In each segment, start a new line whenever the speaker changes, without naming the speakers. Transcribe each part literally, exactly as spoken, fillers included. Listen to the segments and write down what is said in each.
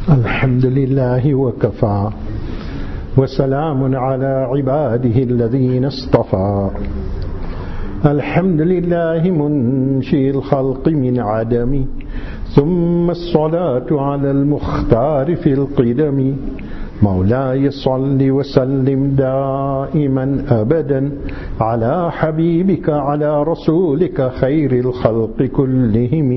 الحمد لله وكفى وسلام على عباده الذين اصطفى. الحمد لله منشئ الخلق من عدم، ثم الصلاة على المختار في القدم. مولاي صل وسلم دائما أبدا على حبيبك على رسولك خير الخلق كلهم.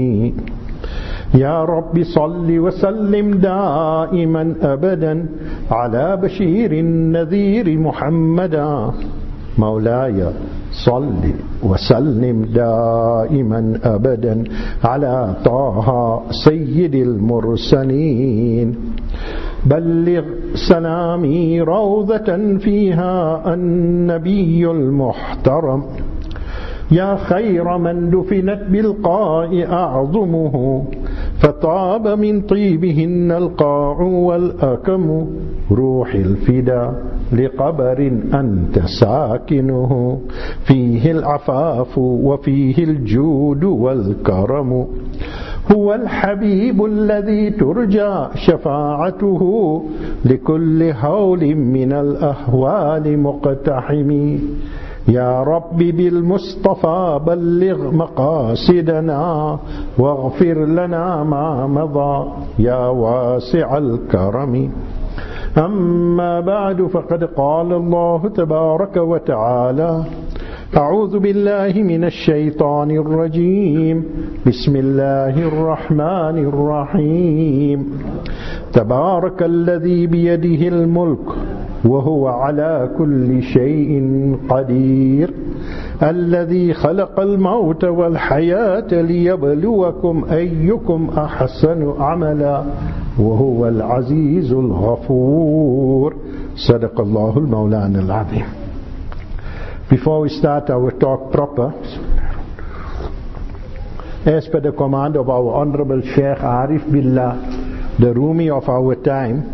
يا رب صل وسلم دائما أبدا على بشير النذير محمدا. مولاي صل وسلم دائما أبدا على طه سيد المرسلين. بلغ سلامي روضة فيها النبي المحترم، يا خير من دفنت بالقاء أعظمه، فطاب من طيبهن القاع والأكم. روح الفدا لقبر أنت ساكنه، فيه العفاف وفيه الجود والكرم. هو الحبيب الذي ترجى شفاعته لكل هول من الأهوال مقتحم. يا رب بالمصطفى بلغ مقاصدنا، واغفر لنا ما مضى يا واسع الكرم. أما بعد، فقد قال الله تبارك وتعالى: أعوذ بالله من الشيطان الرجيم، بسم الله الرحمن الرحيم. تبارك الذي بيده الملك وهو على كل شيء قدير، الذي خلق الموت والحياة ليبلوكم أيكم أحسن عملا، وهو العزيز الغفور. صدق الله المولان العظيم. Before we start our talk proper, as per the command of our Honorable Sheikh Arif Billah, the Rumi of our time,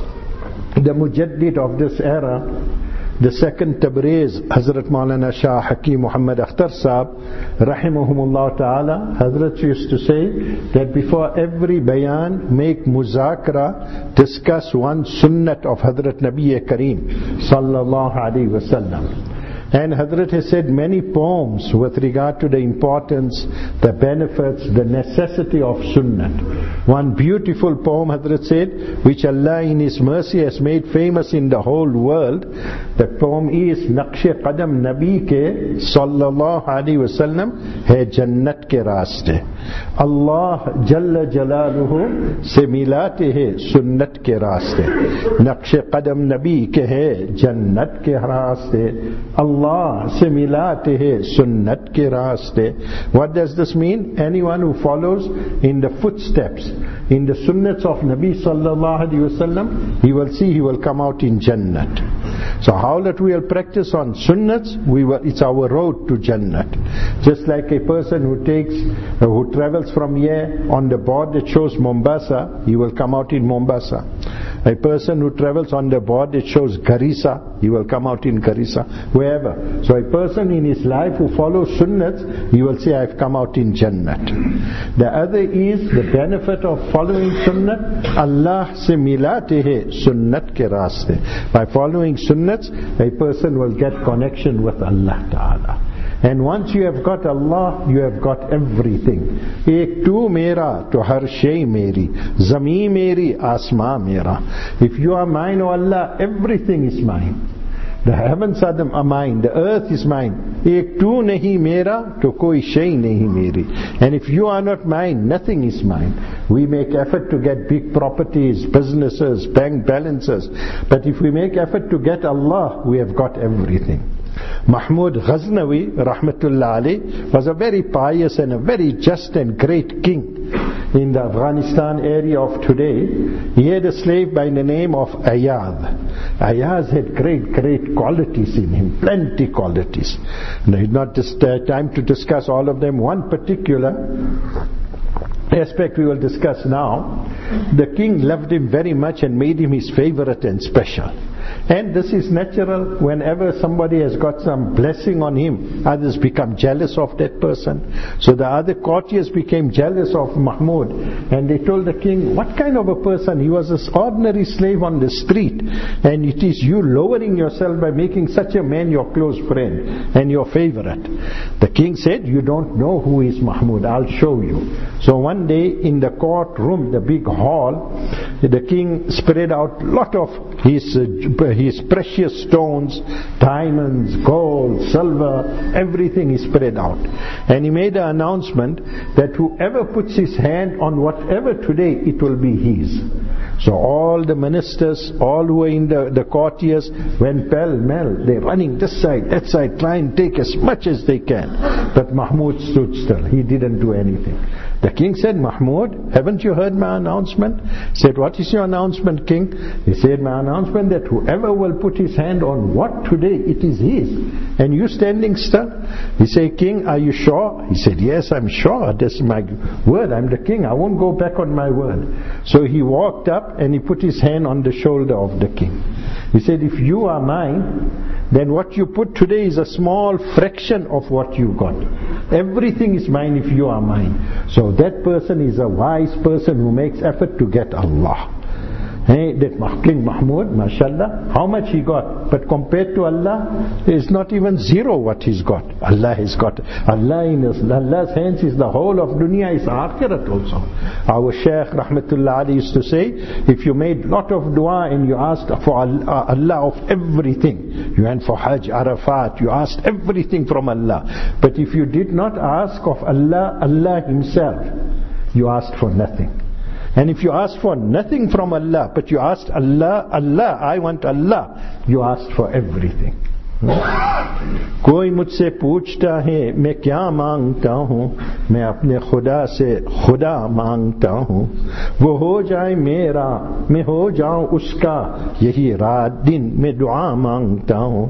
the Mujaddid of this era, the second Tabriz, Hazrat Maulana Shah Hakim Muhammad Akhtar Sahab, Rahimahumullah Ta'ala, Hazrat used to say that before every bayan, make muzakra, discuss one sunnat of Hazrat Nabi Kareem Sallallahu Alaihi Wasallam. And Hazrat has said many poems with regard to the importance, the benefits, the necessity of Sunnah. One beautiful poem Hazrat said, which Allah in His mercy has made famous in the whole world. The poem is Naqsh Qadam Nabi ke Sallallahu Alaihi Wasallam hai Jannat ke raaste. Allah Jalla Jalaluhu se milate hai Sunnat ke raaste. Naqsh Qadam Nabi ke hai Jannat ke raaste. Allah se milate hai sunnat ke raaste. What does this mean? Anyone who follows in the footsteps, in the sunnats of Nabi Sallallahu Alaihi Wasallam, he will see, he will come out in Jannat. So how that we will practice on sunnats, we will, it's our road to Jannat. Just like a person who takes, uh, who travels from here on the board that shows Mombasa, he will come out in Mombasa. A person who travels on the board that shows Garissa, he will come out in Garissa, wherever. So a person in his life who follows sunnats, he will say, I have come out in Jannat. The other is the benefit of following sunnat. Allah se milate hai sunnat ke raaste. By following sunnats, a person will get connection with Allah Ta'ala. And once you have got Allah, you have got everything. Ek tu mera to har shay meri, zameen meri, asma mera. If you are mine, O Allah, everything is mine. The heavens are mine, the earth is mine. Ek tu nahi mera, to koi shay nahi meri. And if you are not mine, nothing is mine. We make effort to get big properties, businesses, bank balances. But if we make effort to get Allah, we have got everything. Mahmud Ghaznavi, Rahmatullah alayh, was a very pious and a very just and great king in the Afghanistan area of today. He had a slave by the name of Ayaz. Ayaz had great, great qualities in him, plenty qualities. Now, it's not just uh, time to discuss all of them. One particular aspect we will discuss now. The king loved him very much and made him his favorite and special. And this is natural. Whenever somebody has got some blessing on him, others become jealous of that person. So the other courtiers became jealous of Mahmud, and they told the king, what kind of a person? He was an ordinary slave on the street, and it is you lowering yourself by making such a man your close friend and your favorite. The king said, you don't know who is Mahmud, I'll show you. So one day in the courtroom, the big hall, the king spread out a lot of his, uh, his precious stones, diamonds, gold, silver, everything he spread out. And he made an announcement that whoever puts his hand on whatever today, it will be his. So all the ministers, all who were in the, the courtiers, went pell-mell. They're running this side, that side, trying to take as much as they can. But Mahmud stood still. He didn't do anything. The king said, Mahmud, haven't you heard my announcement? He said, what is your announcement, king? He said, my announcement that whoever will put his hand on what today, it is his. And you standing still? He said, king, are you sure? He said, yes, I'm sure. That's my word. I'm the king. I won't go back on my word. So he walked up and he put his hand on the shoulder of the king. He said, if you are mine, then what you put today is a small fraction of what you got. Everything is mine if you are mine. So that person is a wise person who makes effort to get Allah. Hey, that King Mahmud, mashallah, how much he got, but compared to Allah, is not even zero what he's got. Allah has got, Allah in his, Allah's hands is the whole of dunya, is akhirat also. Our Shaykh Rahmatullah Ali used to say, if you made lot of dua and you asked for Allah, Allah of everything, you went for Hajj, Arafat, you asked everything from Allah. But if you did not ask of Allah, Allah Himself, you asked for nothing. And if you ask for nothing from Allah, but you asked Allah, Allah, I want Allah, you asked for everything. कोई मुझसे पूछता है मैं क्या मांगता हूँ, मैं अपने खुदा से खुदा मांगता हूँ, वो हो जाए मेरा मैं हो जाऊँ उसका, यही रात दिन मैं दुआ मांगता हूँ,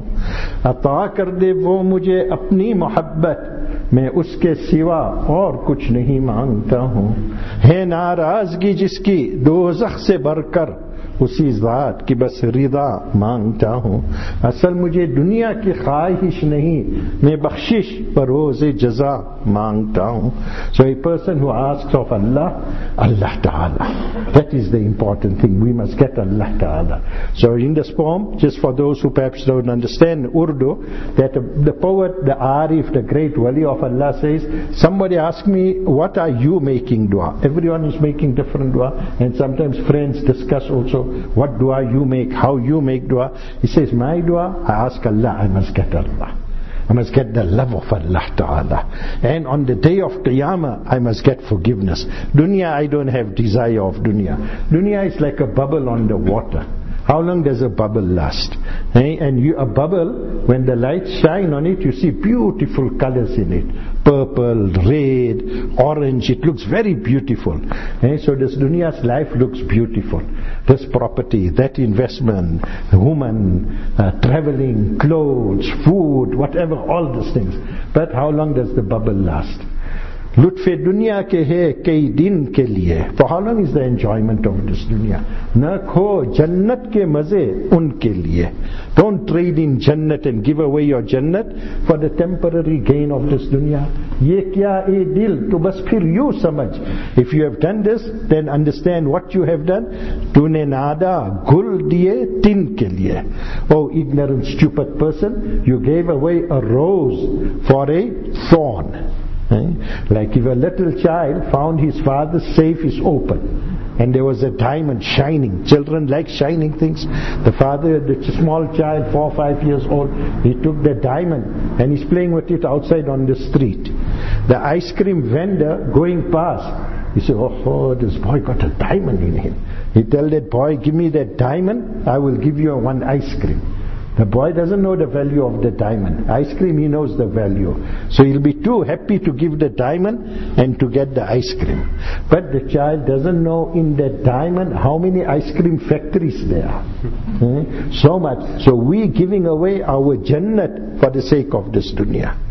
अता कर दे वो मुझे अपनी मोहब्बत, मैं उसके सिवा और कुछ नहीं मांगता हूँ, है नाराजगी जिसकी दोज़ख से बढ़कर, उसी ज़ात की बस रिदा मांगता हूँ, असल मुझे दुनिया की ख्वाहिश नहीं, मैं बख्शिश बरोज़ जज़ा मांगता हूँ. So a person who asks of Allah, Allah Ta'ala, that is the important thing. We must get Allah Ta'ala. So in this poem, just for those who perhaps don't understand Urdu, that the poet, the Arif, the great wali of Allah says, somebody asked me, what are you making dua? Everyone is making different dua, and sometimes friends discuss also, what dua you make, how you make dua. He says, my dua, I ask Allah, I must get Allah. I must get the love of Allah Ta'ala. And on the day of Qiyamah, I must get forgiveness. Dunya, I don't have desire of dunya. Dunya is like a bubble on the water. How long does a bubble last? Eh? And you, a bubble, when the lights shine on it, you see beautiful colors in it. Purple, red, orange, it looks very beautiful. Eh? So this dunya's life looks beautiful. This property, that investment, woman, uh, traveling, clothes, food, whatever, all these things. But how long does the bubble last? लुत्फ़े दुनिया के है कई दिन के लिए. For how long is the enjoyment of this dunya? न खो जन्नत के मजे उनके लिए. Don't trade in Jannat and give away your Jannat for the temporary gain of this dunya. ये क्या ए दिल, तो बस फिर यूँ समझ. If you have done this, then understand what you have done. तूने नादा गुल दिए तिन के लिए. Oh ignorant, stupid person, you gave away a rose for a thorn. Eh? Like if a little child found his father's safe is open and there was a diamond shining. Children like shining things. The father, the small child, four or five years old, he took the diamond and he's playing with it outside on the street. The ice cream vendor going past, he said, oh, oh, this boy got a diamond in him. He tell that boy, give me that diamond, I will give you one ice cream. The boy doesn't know the value of the diamond. Ice cream, he knows the value. So he'll be too happy to give the diamond and to get the ice cream. But the child doesn't know in that diamond how many ice cream factories there are. Hmm? So much. So we giving away our Jannat for the sake of this dunya.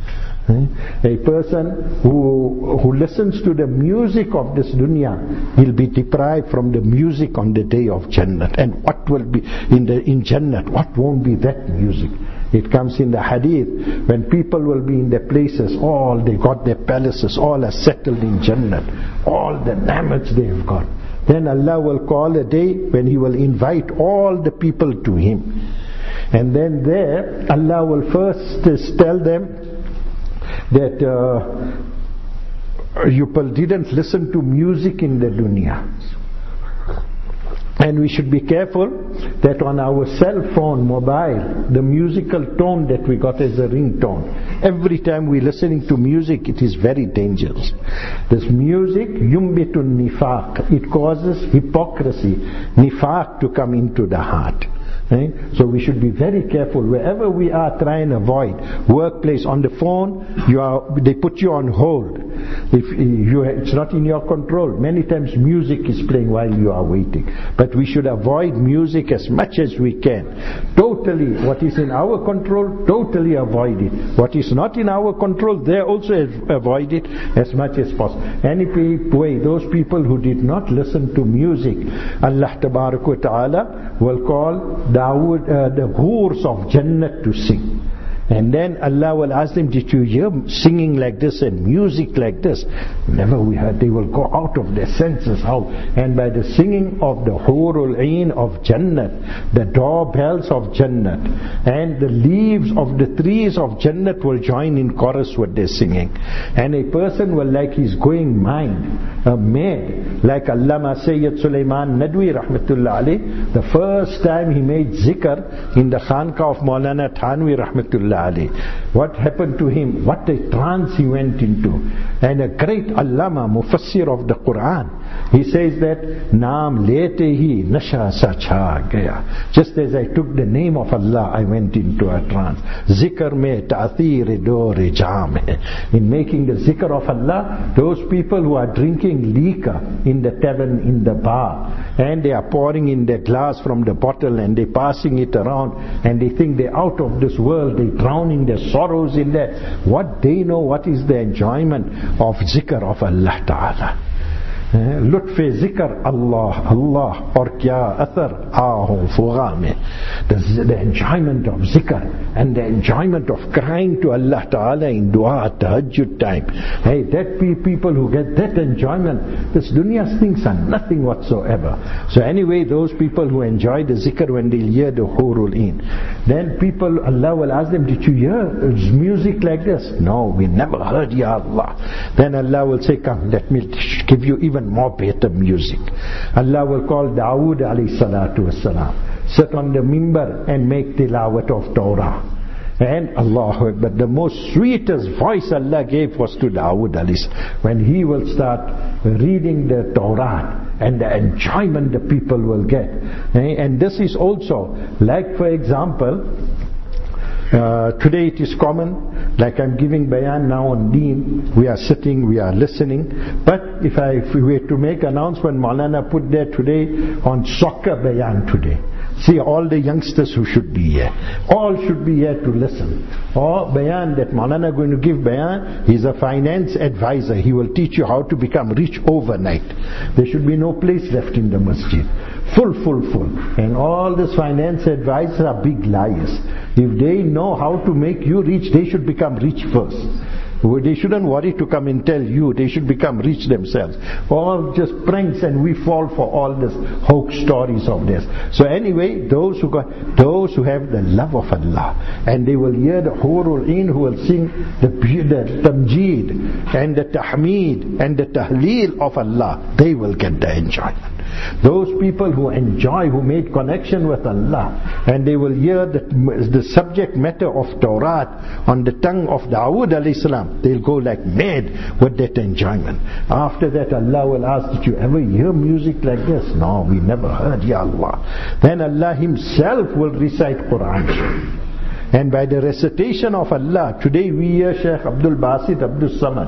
A person who who listens to the music of this dunya, he'll be deprived from the music on the day of Jannat. And what will be in the in Jannat? What won't be that music? It comes in the hadith, when people will be in their places, all they got their palaces, all are settled in Jannat, all the ni'mats they have got. Then Allah will call a day when He will invite all the people to Him. And then there, Allah will first tell them that uh, you didn't listen to music in the dunya. And we should be careful that on our cell phone, mobile, the musical tone that we got as a ringtone, every time we're listening to music, it is very dangerous. This music, yumbitun nifaq, it causes hypocrisy, nifaq to come into the heart. Right? So we should be very careful. Wherever we are, try and avoid. Workplace, on the phone, you are, they put you on hold. If you, it's not in your control. Many times music is playing while you are waiting. But we should avoid music as much as we can. Totally, what is in our control, totally avoid it. What is not in our control, there also avoid it as much as possible. Any way, those people who did not listen to music, Allah Tabarak wa Ta'ala will call Dawood, uh, the hurs of Jannat to sing. And then Allah will ask them, did you hear singing like this and music like this? Never we heard. They will go out of their senses. How? And by the singing of the Hurul Ain of Jannat, the doorbells of Jannat, and the leaves of the trees of Jannat will join in chorus with their singing. And a person will, like he's going mind, uh, mad, like Allama Sayyid Sulaiman Nadwi Rahmatullah alayh, the first time he made zikr in the Khanqa of Maulana Thanwi Rahmatullah. What happened to him? What a trance he went into. And a great Allama, Mufassir of the Quran, he says that Naam lete hi nasha sa cha gaya. Just as I took the name of Allah, I went into a trance. Zikr mein ta'athir do rijam hai. In making the zikr of Allah, those people who are drinking liquor in the tavern, in the bar, and they are pouring in their glass from the bottle and they passing it around, and they think they're out of this world, they drowning their sorrows in there. What they know, what is the enjoyment of zikr of Allah Ta'ala. लुत्फ़ ज़िक्र Allah, Allah और क्या असर आहों फुगा में. The enjoyment of zikr and the enjoyment of crying to Allah Ta'ala in dua at tahajjud time. Hey, that be people who get that enjoyment. This dunya's things are nothing whatsoever. So anyway, those people who enjoy the zikr when they hear the Hurul Ain, then people, Allah will ask them, did you hear music like this? No, we never heard, Ya Allah. Then Allah will say, come, let me give you even more better music. Allah will call Dawood alayhi salatu wassalam, sit on the mimbar and make tilawat of Torah. And Allah, but the most sweetest voice Allah gave was to Dawood alayhi salam, when he will start reading the Torah, and the enjoyment the people will get. And this is also, like for example, Uh, today it is common, like I'm giving bayan now on Deen, we are sitting, we are listening. But if I if we were to make announcement, Maulana put there today on soccer bayan today. See all the youngsters who should be here, all should be here to listen. Or bayan that Maulana going to give bayan, he's a finance advisor, he will teach you how to become rich overnight. There should be no place left in the masjid. Full, full, full. And all these finance advisors are big liars. If they know how to make you rich, they should become rich first. They shouldn't worry to come and tell you, they should become rich themselves. All just pranks, and we fall for all this hoax stories of this. So anyway, those who got, those who have the love of Allah, and they will hear the Hurul Ain who will sing the, the Tamjeed and the Tahmeed and the Tahleel of Allah, they will get the enjoyment. Those people who enjoy, who made connection with Allah, and they will hear the, the subject matter of Torah on the tongue of Dawood alayhi salam, they'll go like mad with that enjoyment. After that, Allah will ask, did you ever hear music like this? No, we never heard, Ya Allah. Then Allah Himself will recite Quran. And by the recitation of Allah, today we hear Shaykh Abdul Basit Abdul Samad.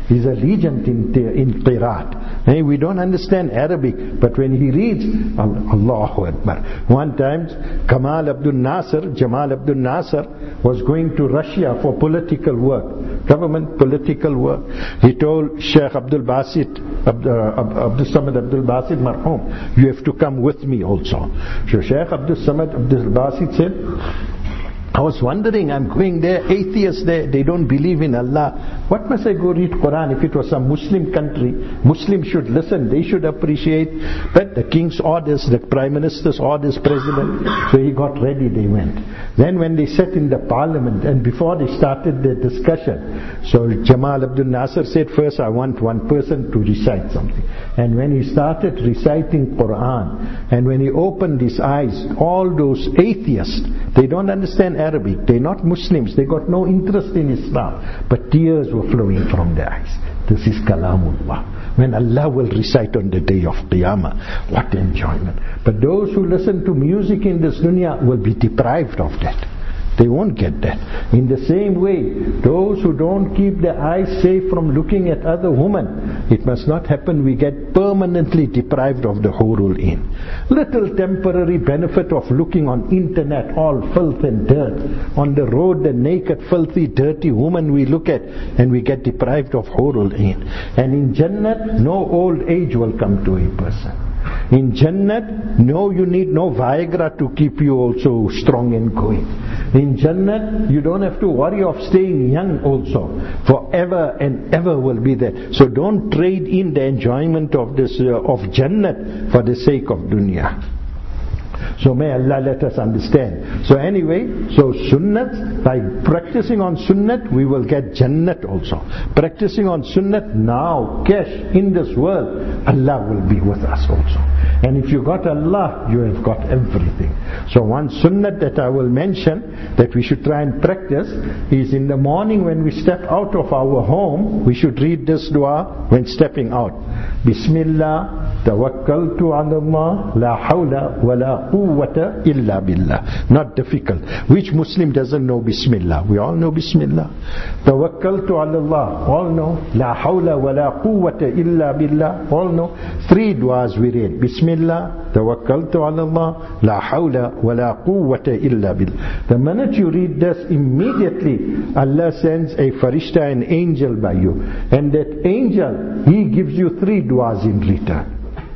He's a legend in, in Qiraat. Hey, we don't understand Arabic, but when he reads, Allahu Akbar. One time, Kamal Abdul Nasser, Jamal Abdul Nasser, was going to Russia for political work, government political work. He told Sheikh Abdul Basit, Abdul, Abdul Samad Abdul Basit Marhum, you have to come with me also. So Sheikh Abdul Samad Abdul Basit said, I was wondering, I'm going there, atheists there, they don't believe in Allah. What must I go read Quran? If it was some Muslim country, Muslims should listen, they should appreciate. But the king's orders, the prime minister's orders, president, so he got ready, they went. Then when they sat in the parliament, and before they started the discussion, so Jamal Abdul Nasser said, first I want one person to recite something. And when he started reciting Quran, and when he opened his eyes, all those atheists, they don't understand Arabic, they're not Muslims, they got no interest in Islam, but tears were flowing from their eyes. This is Kalamullah. When Allah will recite on the day of Qiyamah, what enjoyment. But those who listen to music in this dunya will be deprived of that. They won't get that. In the same way, those who don't keep their eyes safe from looking at other women, it must not happen we get permanently deprived of the hurul ain. Little temporary benefit of looking on internet, all filth and dirt. On the road, the naked, filthy, dirty woman we look at, and we get deprived of hurul ain. And in Jannat, no old age will come to a person. In Jannat, no, you need no Viagra to keep you also strong and going. In Jannat, you don't have to worry of staying young also. Forever and ever will be there. So don't trade in the enjoyment of this uh, of Jannat for the sake of dunya. So may Allah let us understand. So anyway, so sunnat, by practicing on sunnat, we will get Jannat also. Practicing on sunnat now, cash in this world, Allah will be with us also. And if you got Allah, you have got everything. So one sunnat that I will mention, that we should try and practice, is in the morning when we step out of our home, we should read this dua when stepping out. Bismillah, tawakkaltu ala Allah, la hawla wa la quwwata illa billah. Not difficult. Which Muslim doesn't know Bismillah? We all know Bismillah. Tawakkaltu ala Allah, all know. La hawla wa la quwwata illa billah, all know. Three duas we read. Bismillah, tawakkaltu ala Allah, la hawla wa la quwwata illa billah. The minute you read this, immediately Allah sends a farishta, an angel by you. And that angel, he gives you three duas in return.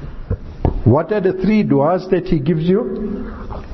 What are the three duas that he gives you?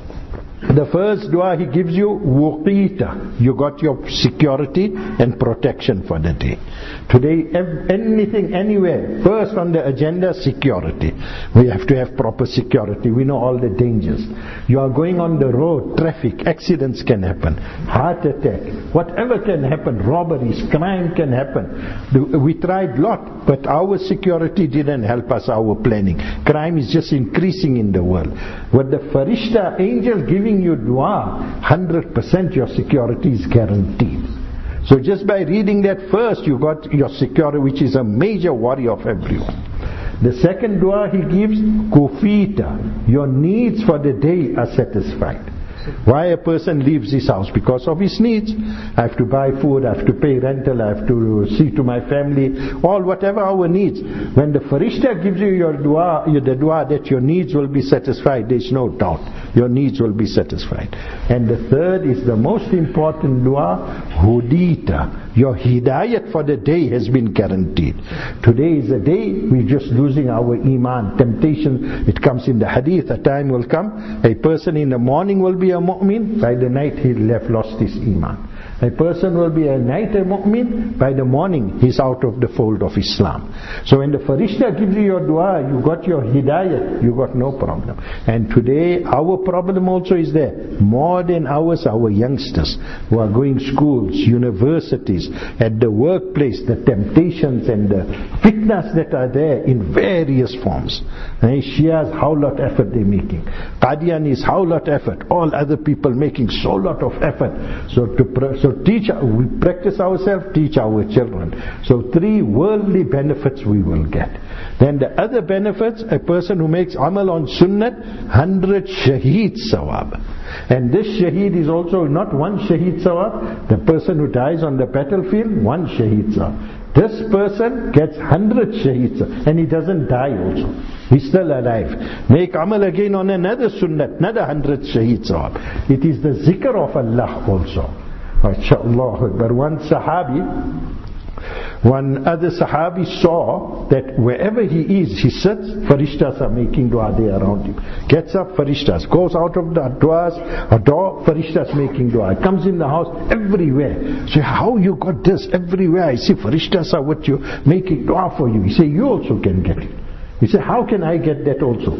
The first dua he gives you, wuqita. You got your security and protection for the day. Today, anything, anywhere, first on the agenda, security. We have to have proper security. We know all the dangers. You are going on the road, traffic, accidents can happen, heart attack, whatever can happen, robberies, crime can happen. We tried a lot, but our security didn't help us, our planning. Crime is just increasing in the world. With the farishta, angel giving you dua, one hundred percent your security is guaranteed. So just by reading that first, you got your security, which is a major worry of everyone. The second dua he gives, kufita, your needs for the day are satisfied. Why a person leaves his house? Because of his needs. I have to buy food, I have to pay rental, I have to see to my family, all whatever our needs. When the farishta gives you your dua, the dua that your needs will be satisfied, there is no doubt. Your needs will be satisfied. And the third is the most important dua, hudita. Your hidayat for the day has been guaranteed. Today is a day we're just losing our iman. Temptation, it comes in the hadith, a time will come, a person in the morning will be a mu'min, by the night he'll have lost his iman. A person will be a night a mu'min, by the morning he's out of the fold of Islam. So when the farishta gives you your dua, you got your hidayat, you got no problem. And today our problem also is there. More than ours, our youngsters who are going schools, universities, at the workplace, the temptations and the fitnas that are there in various forms. And Shias, how lot effort they're making. Qadianis, how lot effort. All other people making so lot of effort. So to so So teach, we practice ourselves, teach our children. So three worldly benefits we will get. Then the other benefits, a person who makes amal on sunnat, hundred shaheed sawab. And this shaheed is also not one shaheed sawab. The person who dies on the battlefield, one shaheed sawab. This person gets hundred shaheeds and he doesn't die also. He's still alive. Make amal again on another sunnat, another hundred shaheeds. It is the zikr of Allah also. MashaAllah. But one sahabi, one other sahabi saw that wherever he is, he sits, farishtas are making dua there around him. Gets up, farishtas. Goes out of the doors, a door, farishtas making dua. Comes in the house, everywhere. Say, how you got this? Everywhere I see farishtas are what you making dua for you. He say, you also can get it. He said, how can I get that also?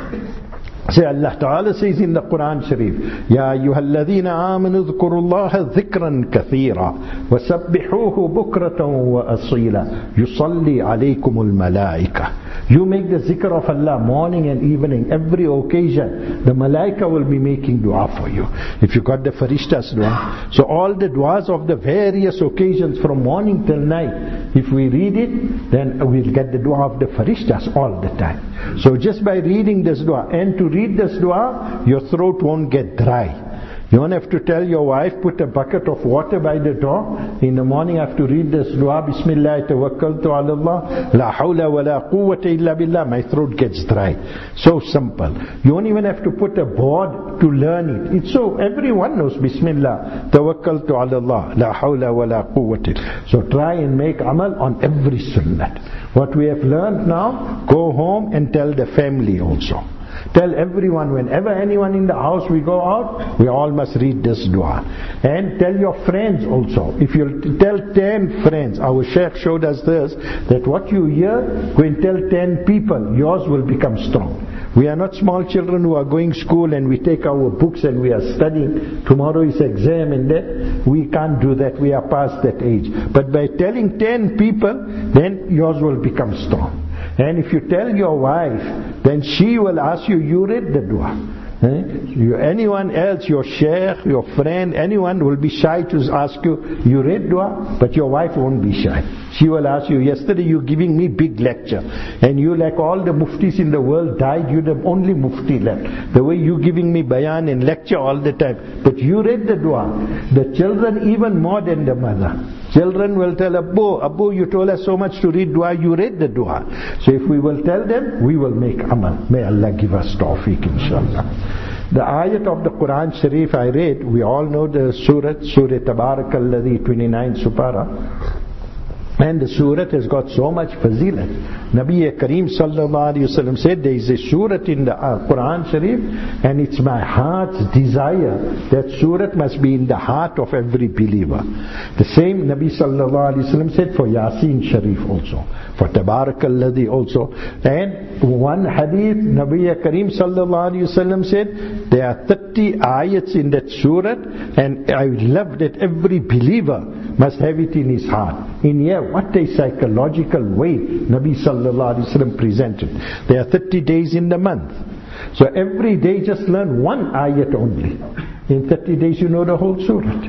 Say, Allah Ta'ala says in the Quran Sharif, Ya ayyuhalladhina amanu dhkurullaha dhikran kathira wa sabbihuhu bukratan wa asila yusalli alaykumul malaika. You make the zikr of Allah morning and evening, every occasion. The malaika will be making dua for you. If you got the farishtas dua. So all the duas of the various occasions from morning till night, if we read it, then we'll get the dua of the farishtas all the time. So just by reading this dua, and to read this dua, your throat won't get dry. You don't have to tell your wife, put a bucket of water by the door. In the morning I have to read this dua, Bismillah tawakkaltu ala Allah, la hawla wa la quwwata illa billah. My throat gets dry. So simple. You don't even have to put a board to learn it. It's so, everyone knows Bismillah tawakkaltu ala Allah, la hawla wa la quwwata. So try and make amal on every sunnat. What we have learned now, go home and tell the family also. Tell everyone, whenever anyone in the house we go out, we all must read this dua. And tell your friends also. If you tell ten friends, our Shaykh showed us this, that what you hear, go and tell ten people, yours will become strong. We are not small children who are going to school and we take our books and we are studying. Tomorrow is exam and that. We can't do that. We are past that age. But by telling ten people, then yours will become strong. And if you tell your wife, then she will ask you, you read the dua. Eh? You, anyone else, your sheikh, your friend, anyone will be shy to ask you, you read dua? But your wife won't be shy. She will ask you, yesterday you giving me big lecture. And you, like all the muftis in the world died, you the only mufti left. The way you giving me bayan and lecture all the time. But you read the dua. The children even more than the mother. Children will tell Abu, Abu, you told us so much to read dua, you read the dua. So if we will tell them, we will make amal. May Allah give us tawfiq, inshallah. The ayat of the Quran Sharif I read, we all know the surah, Surah Tabarakalladhi, twenty-nine Supara. And the surah has got so much fazilat. Nabi Kareem sallallahu alayhi wa sallam said, there is a surah in the Quran Sharif, and it's my heart's desire that surah must be in the heart of every believer. The same Nabi sallallahu alayhi wa sallam said for Yasin Sharif also, for Tabarakalladhi also. And one hadith, Nabi Kareem sallallahu alayhi wa sallam said, there are thirty ayats in that surah, and I love that every believer must have it in his heart. In here, what a psychological way Nabi sallallahu alaihi wasallam presented. There are thirty days in the month. So every day just learn one ayat only. In thirty days you know the whole surah.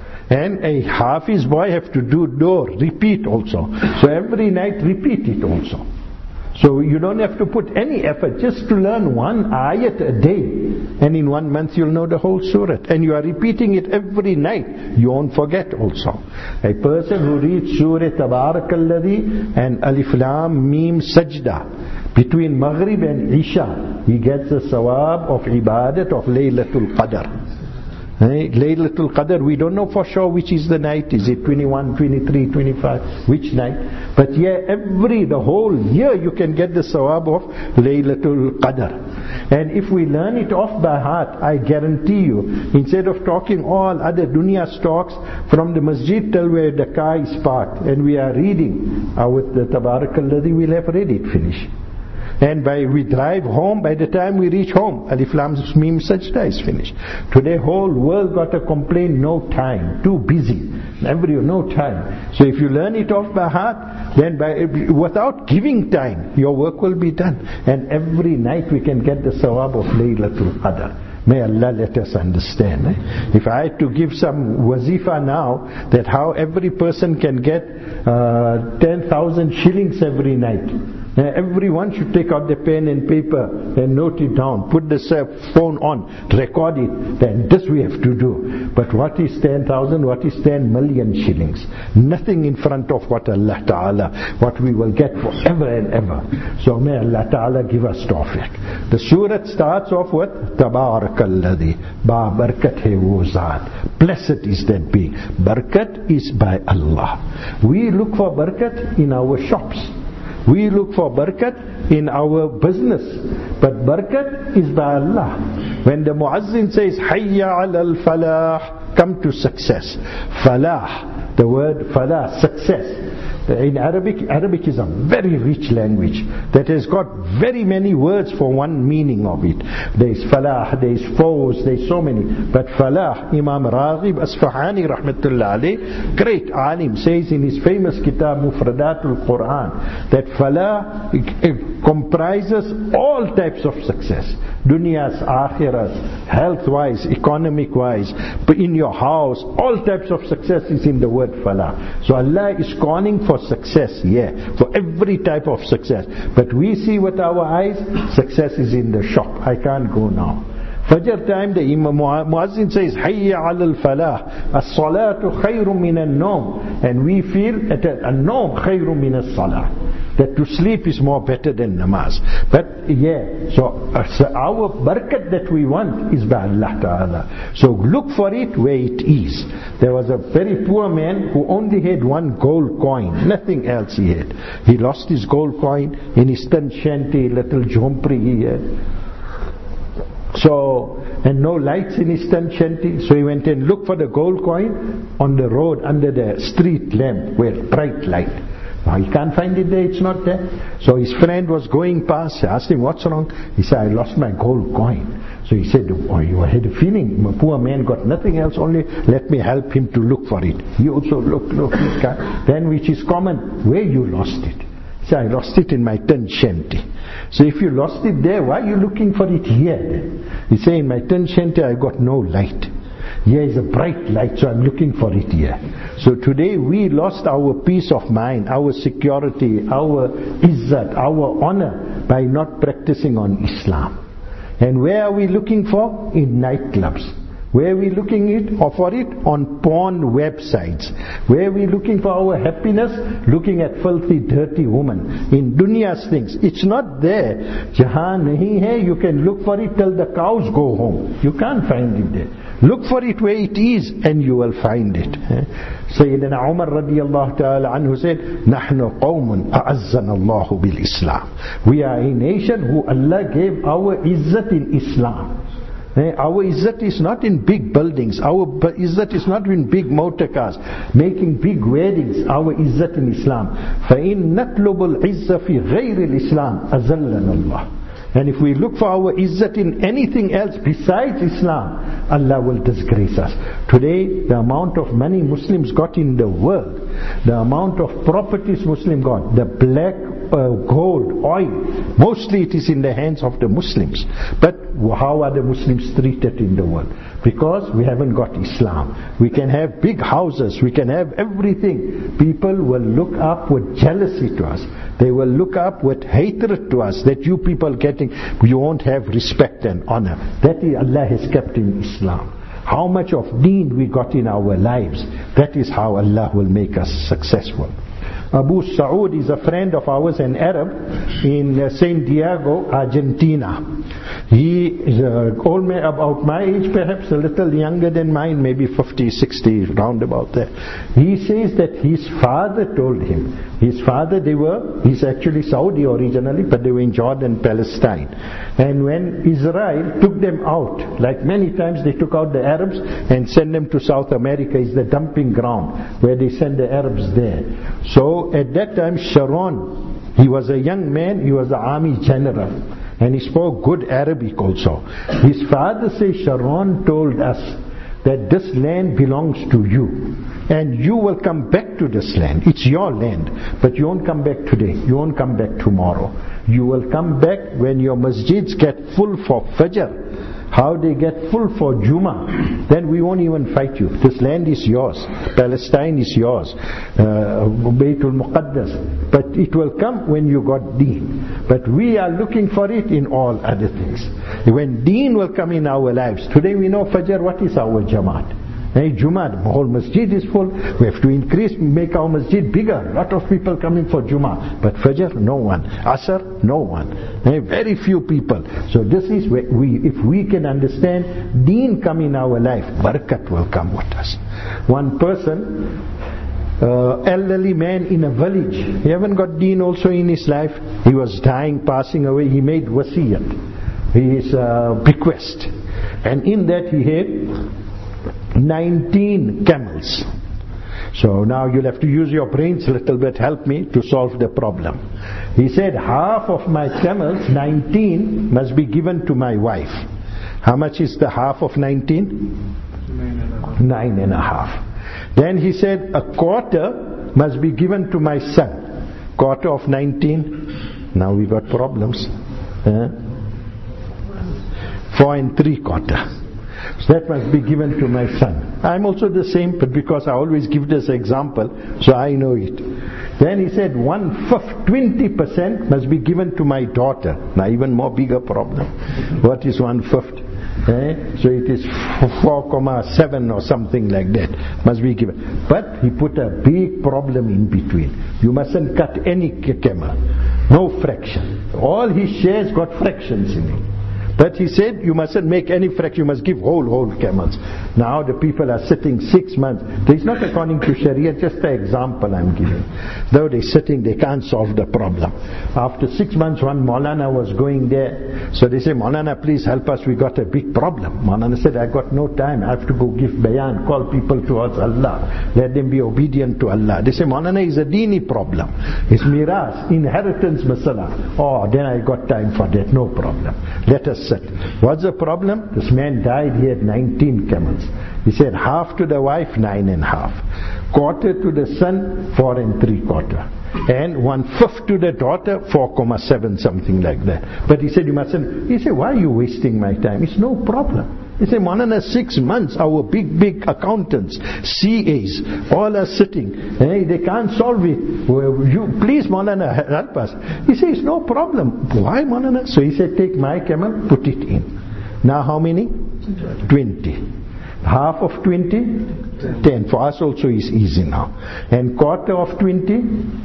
And a Hafiz boy have to do door, repeat also. So every night repeat it also. So you don't have to put any effort, just to learn one ayat a day. And in one month you'll know the whole surah. And you are repeating it every night. You won't forget also. A person who reads Surah Tabarakalladhi and Alif Lam Mim Sajda between Maghrib and Isha, he gets the sawab of ibadat of Laylatul Qadr. Hey, Laylatul Qadr, we don't know for sure which is the night. Is it twenty-one, twenty-three, twenty-five? Which night? But yeah, every, the whole year you can get the sawab of Laylatul Qadr. And if we learn it off by heart, I guarantee you, instead of talking all other dunya talks from the masjid till where the car is parked, and we are reading uh, with the Tabarakalladhi, we'll have read it finished. And by we drive home, by the time we reach home, Alif Lam Mim Sajda is finished. Today whole world got a complaint, no time, too busy. Every, no time. So if you learn it off by heart, then by, without giving time, your work will be done. And every night we can get the sawab of Laylatul Qadr. May Allah let us understand. Eh? If I had to give some wazifa now, that how every person can get uh, ten thousand shillings every night. Uh, everyone should take out the pen and paper and note it down. Put the phone on, record it. Then this we have to do. But what is ten thousand? What is ten million shillings? Nothing in front of what Allah Ta'ala, what we will get forever and ever. So may Allah Ta'ala give us tawfiq. The surah starts off with Tabarakalladhi, Ba Barkat hai wo Zat. Blessed is that being. Barkat is by Allah. We look for Barkat in our shops. We look for barakat in our business, but barakat is by Allah. When the muazzin says hayya ala al-falah, come to success. Falah, the word falah, success. In Arabic, Arabic is a very rich language that has got very many words for one meaning of it. There is falah, there is fawz, there is so many. But falah, Imam Raghib Asfahani rahmatullah alayh, great alim, says in his famous kitab Mufradatul Quran that falah comprises all types of success. Dunyas, akhiras, health-wise, economic-wise, but in your house, all types of success is in the word falah. So Allah is calling for success, yeah, for every type of success. But we see with our eyes, success is in the shop. I can't go now. Fajr time, the Imam Muazzin says, Hayya ala al-falah, as-salatu khayrun min al-nawm. And we feel that al-nawm khayrun min al-salah. That to sleep is more better than namaz. But yeah, so, uh, so our barakat that we want is by Allah Ta'ala. So look for it where it is. There was a very poor man who only had one gold coin, nothing else he had. He lost his gold coin in his tent shanty, little jhompri he had. So, and no lights in his tent shanty, so he went and looked for the gold coin on the road under the street lamp where bright light. Now he can't find it there, it's not there. So his friend was going past, he asked him, what's wrong? He said, I lost my gold coin. So he said, oh, you had a feeling, my poor man got nothing else, only let me help him to look for it. He also looked, looked, looked. Then which is common, where you lost it? He said, I lost it in my tent shanty. So if you lost it there, why are you looking for it here? He said, in my tent shanty I got no light. Here is a bright light, so I'm looking for it here. So today we lost our peace of mind, our security, our izzat, our honor by not practicing on Islam. And where are we looking for? In nightclubs. Where are we looking it or for it? On porn websites. Where are we looking for our happiness? Looking at filthy, dirty women. In dunya's things. It's not there. Jahan nahi hai, you can look for it till the cows go home. You can't find it there. Look for it where it is and you will find it. Sayyidina Umar radiyallahu ta'ala anhu said, Nahnu qawmun a'azzana Allahu bil Islam. We are a nation who Allah gave our izzat in Islam. Our izzat is not in big buildings. Our izzat is not in big motor cars, making big weddings. Our izzat in Islam. فَإِن نَطْلُبُ الْعِزَّ فِي غَيْرِ الْإِسْلَامِ أَزَلَّنَا اللَّهُ. And if we look for our izzat in anything else besides Islam, Allah will disgrace us. Today, the amount of money Muslims got in the world, the amount of properties Muslims got, the black uh, gold, oil, mostly it is in the hands of the Muslims. But how are the Muslims treated in the world? Because we haven't got Islam. We can have big houses, we can have everything. People will look up with jealousy to us. They will look up with hatred to us, that you people getting, you won't have respect and honor. That is Allah has kept in Islam. How much of deen we got in our lives, that is how Allah will make us successful. Abu Saud is a friend of ours, an Arab, in uh, Saint Diego, Argentina. He is an old man, about my age perhaps, a little younger than mine, maybe fifty, sixty, round about there. He says that his father told him, his father, they were, he's actually Saudi originally, but they were in Jordan, Palestine. And when Israel took them out, like many times they took out the Arabs and sent them to South America, is the dumping ground where they send the Arabs there. So at that time, Sharon, he was a young man, he was an army general, and he spoke good Arabic also. His father says, Sharon told us that this land belongs to you. and you will come back to this land. It's your land, but you won't come back today. You won't come back tomorrow. You will come back when your masjids get full for Fajr. How they get full for Jummah, then we won't even fight you. This land is yours. Palestine is yours. Uh, Baytul Muqaddas. But it will come when you got deen. But we are looking for it in all other things. When deen will come in our lives. Today we know Fajr, what is our Jamaat? Hey, Jummah, the whole masjid is full. We have to increase, make our masjid bigger. A lot of people coming for Jummah. But Fajr, no one. Asr, no one. Hey, very few people. So this is where we, if we can understand deen come in our life, barakat will come with us. One person, uh, elderly man in a village, he haven't got deen also in his life. He was dying, passing away. He made wasiyat, his uh, bequest. And in that he had nineteen camels. So now you'll have to use your brains a little bit, help me to solve the problem. He said half of my camels, nineteen, must be given to my wife. How much is the half of nineteen? Nine and a half. Nine and a half. Then he said a quarter must be given to my son. Quarter of nineteen. Now we got problems. Huh? Four and three quarter. So that must be given to my son. I'm also the same, but because I always give this example, so I know it. Then he said one fifth, twenty percent must be given to my daughter. Now even more bigger problem. What is one fifth? Eh? So it is four comma seven or something like that must be given. But he put a big problem in between. You mustn't cut any camel. No fraction. All his shares got fractions in it. But he said, you mustn't make any fraction, you must give whole, whole camels. Now the people are sitting six months. It's not according to Sharia, just an example I'm giving. Though they're sitting, they can't solve the problem. After six months, one Maulana was going there. So they say, Maulana, please help us, we got a big problem. Maulana said, I got no time, I have to go give bayan, call people towards Allah. Let them be obedient to Allah. They say, Maulana, is a dini problem. It's miras, inheritance masala. Oh, then I got time for that, no problem. Let us sit. What's the problem? This man died, he had nineteen camels. He said half to the wife, nine and a half. Quarter to the son, four and three quarter. And one fifth to the daughter, four comma seven, something like that. But he said, you mustn't. He said, why are you wasting my time? It's no problem. He said, Maulana, six months, our big, big accountants, C As, all are sitting. Hey, they can't solve it. Well, you, please, Maulana, help us. He said, it's no problem. Why, Maulana? So he said, take my camel, put it in. Now how many? twenty. Half of twenty? ten. For us also is easy now. And quarter of twenty?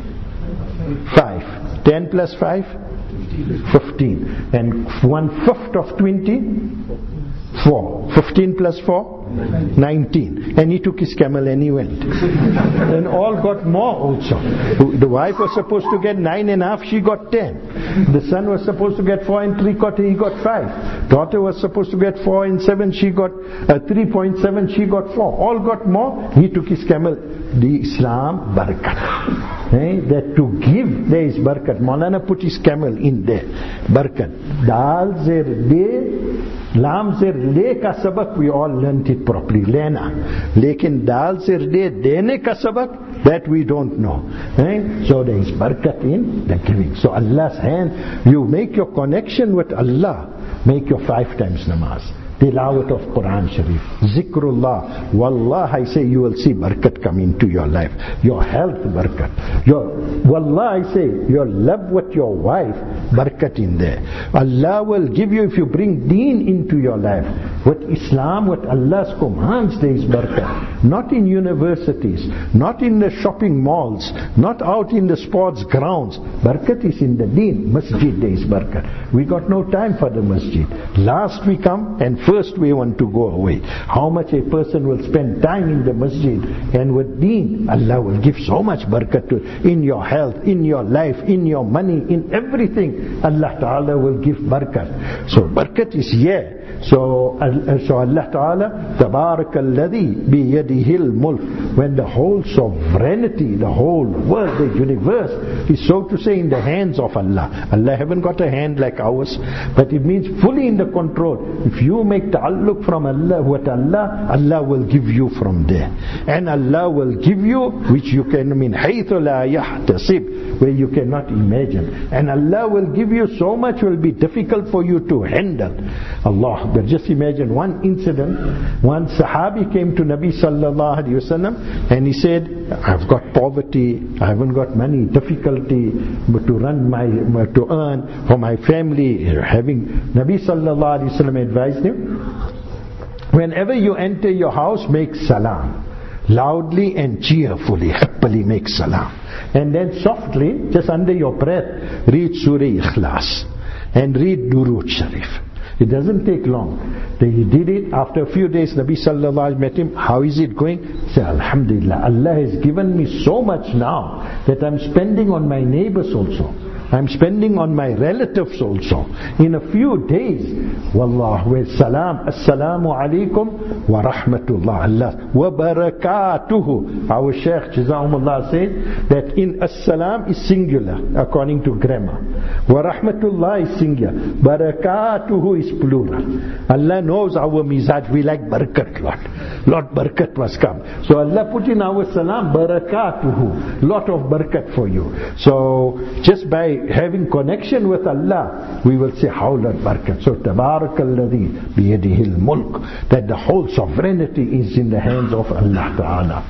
five. ten plus five? fifteen. And one fifth of twenty? four. fifteen plus four? nineteen. And he took his camel and he went. And all got more also. The wife was supposed to get nine and a half, she got ten. The son was supposed to get four and three quarter, he got five. Daughter was supposed to get four and seven, she got uh, three point seven, she got four. All got more, he took his camel. The Islam barakat. Hey, that to give there is barakat. Maulana put his camel in there. Barakat. Dal zer de, lam zer le ka sabak, we all learnt it properly. Lena. Lekin dal zer de, dene ka sabak, that we don't know. Hey? So there is barakat in the giving. So Allah's hand, you make your connection with Allah, make your five times namaz. Tilawat of Quran Sharif, Zikrullah. Wallah, I say you will see barakat come into your life. Your health, barakat. Your, Wallah, I say, your love with your wife, barakat in there. Allah will give you, if you bring deen into your life. With Islam, with Allah's commands, there is barakat. Not in universities, not in the shopping malls, not out in the sports grounds. Barakat is in the deen. Masjid, there is barakat. We got no time for the masjid. Last we come and first we want to go away. How much a person will spend time in the masjid and with deen, Allah will give so much barakat to it. In your health, in your life, in your money, in everything, Allah Ta'ala will give barakat. So barakat is here. So, so Allah Ta'ala, Tabarakalladhi biyadihil mulk, when the whole sovereignty, the whole world, the universe is so to say in the hands of Allah. Allah haven't got a hand like ours, but it means fully in the control. If you make ta'alluq from Allah with Allah, Allah will give you from there. And Allah will give you which you can, min haythu la yahtasib, where you cannot imagine. And Allah will give you so much will be difficult for you to handle. Allah, but just imagine one incident. One Sahabi came to Nabi Sallallahu Alaihi Wasallam and he said, I've got poverty, I haven't got money, difficulty to run my, to earn for my family. Having Nabi Sallallahu Alaihi Wasallam advised him, whenever you enter your house, make salam. Loudly and cheerfully, happily make salam. And then softly, just under your breath, read Surah Ikhlas and read Durood Sharif. It doesn't take long. He did it. After a few days, Nabi Sallallahu Alaihi Wasallam met him. How is it going? He said, Alhamdulillah, Allah has given me so much now that I'm spending on my neighbors also. I'm spending on my relatives also. In a few days, wallah, with salam, assalamu alaikum wa rahmatullah, Allah, wa barakatuhu. Our Shaykh Jazahumullah said that in assalam is singular according to grammar. Wa rahmatullah is singular. Barakatuhu is plural. Allah knows our mizaj, we like barakat lot. Lot barakat must come. So Allah put in our salam, barakatuhu. Lot of barakat for you. So just by having connection with Allah, we will say hawla barakat. So tabarakalladhi biyadihil mulk, that the whole sovereignty is in the hands of Allah Ta'ala.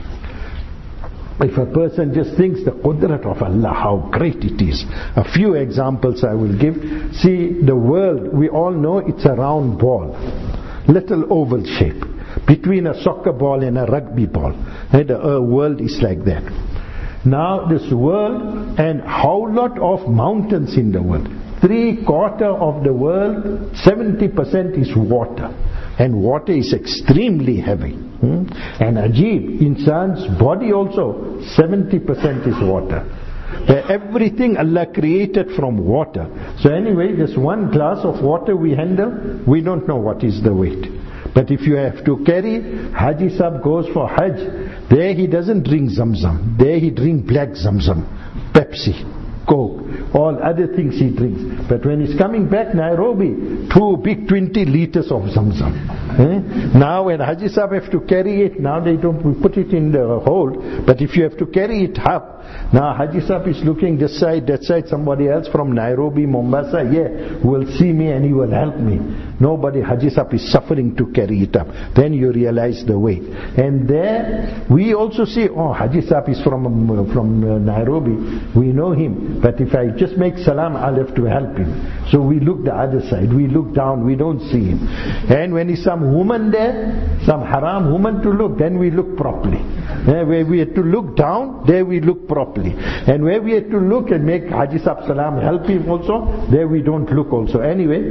If a person just thinks the qudrat of Allah, how great it is. A few examples I will give. See, the world, we all know it's a round ball, little oval shape, between a soccer ball and a rugby ball. The world is like that. Now this world, and how lot of mountains in the world. Three quarter of the world, seventy percent is water. And water is extremely heavy. Hmm? And ajib, insan's body also, seventy percent is water. Uh, everything Allah created from water. So anyway, this one glass of water we handle, we don't know what is the weight. But if you have to carry, Haji Sahib goes for Hajj, there he doesn't drink Zamzam, there he drinks black Zamzam, Pepsi, Coke, all other things he drinks. But when he's coming back Nairobi, two big twenty liters of Zamzam. Eh? Now when Haji Sahib have to carry it, now they don't put it in the hold, but if you have to carry it up, now Haji Sahib is looking this side, that side, somebody else from Nairobi, Mombasa, yeah, will see me and he will help me. Nobody, Haji Sahib is suffering to carry it up. Then you realize the weight. And there, we also see, oh, Haji Sahib is from, uh, from uh, Nairobi, we know him. But if I just make salam, I'll have to help him. So we look the other side, we look down, we don't see him. And when is some woman there, some haram woman to look, then we look properly. Uh, where we have to look down, there we look properly. And where we have to look and make Haji Sahib salam, help him also, there we don't look also. Anyway,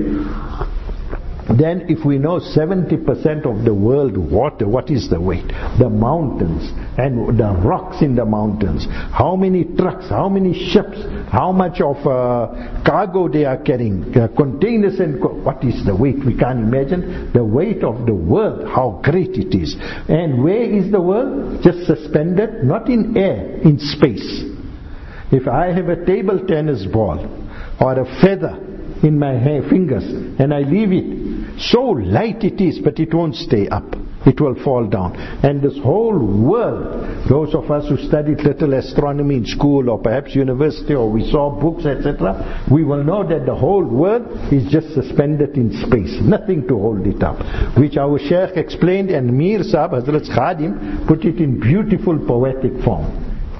then if we know seventy percent of the world water, what is the weight? The mountains and the rocks in the mountains. How many trucks, how many ships, how much of uh, cargo they are carrying, uh, containers and co- what is the weight? We can't imagine the weight of the world, how great it is. And where is the world? Just suspended, not in air, in space. If I have a table tennis ball or a feather in my hair, fingers, and I leave it, so light it is, but it won't stay up. It will fall down. And this whole world, those of us who studied little astronomy in school or perhaps university, or we saw books, et cetera, we will know that the whole world is just suspended in space. Nothing to hold it up. Which our Shaykh explained, and Mir Sahib, Hazrat Khadim, put it in beautiful poetic form.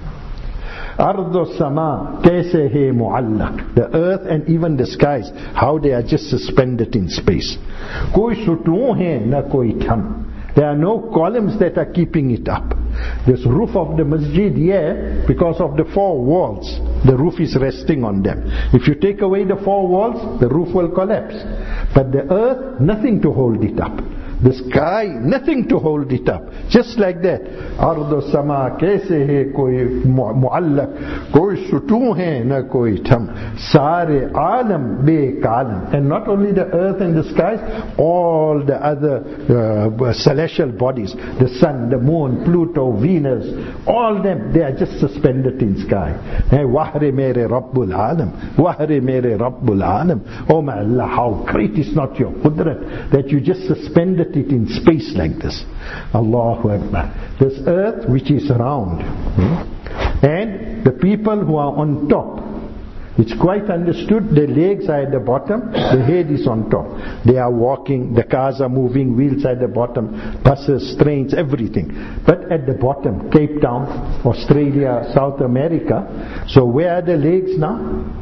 Ardo sama kaise hai muallaq. The earth and even the skies, how they are just suspended in space. Koi sutoon hai na koi tham. There are no columns that are keeping it up. This roof of the masjid here, because of the four walls, the roof is resting on them. If you take away the four walls, the roof will collapse. But the earth, nothing to hold it up. The sky, nothing to hold it up. Just like that. Ardo sama kaise hai koi muallak, koi sutu hai na koi tham. Sare alam be kalam. And not only the earth and the skies, all the other uh, celestial bodies, the sun, the moon, Pluto, Venus, all them, they are just suspended in sky. Wahre mere Rabbul Alam, Wahre mere Rabbul Alam. Oh my Allah, how great is not your qudrat that you just suspended it in space like this. Allahu Akbar. This earth which is round, hmm? and the people who are on top, it's quite understood, the legs are at the bottom, the head is on top. They are walking, the cars are moving, wheels are at the bottom, buses, trains, everything. But at the bottom, Cape Town, Australia, South America, so where are the legs now?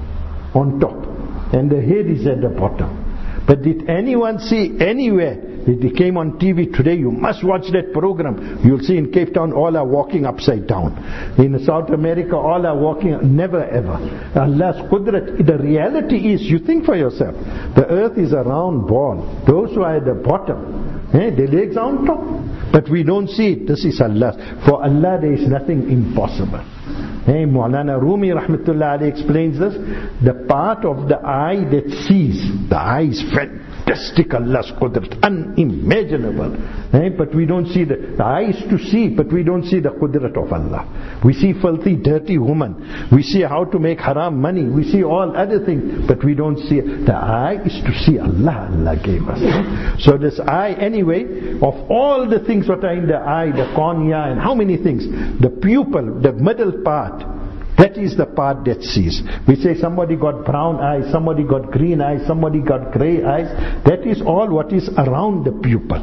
On top. And the head is at the bottom. But did anyone see anywhere? It came on T V today, you must watch that program. You'll see in Cape Town all are walking upside down. In South America all are walking, never ever. Allah's qudrat, the reality is, you think for yourself, the earth is a round ball. Those who are at the bottom, eh, the legs are on top. But we don't see it. This is Allah. For Allah there is nothing impossible. Hey, Maulana Rumi rahmatullah alayhi explains this. The part of the eye that sees, the eye is fantastic, Allah's qudrat, unimaginable. Hey, but we don't see the, the eye is to see, but we don't see the qudrat of Allah. We see filthy, dirty woman. We see how to make haram money. We see all other things, but we don't see. The eye is to see Allah. Allah gave us. So this eye, anyway, of all the things that are in the eye, the cornea and how many things, the pupil, the middle part, that is the part that sees. We say somebody got brown eyes, somebody got green eyes, somebody got grey eyes. That is all what is around the pupil,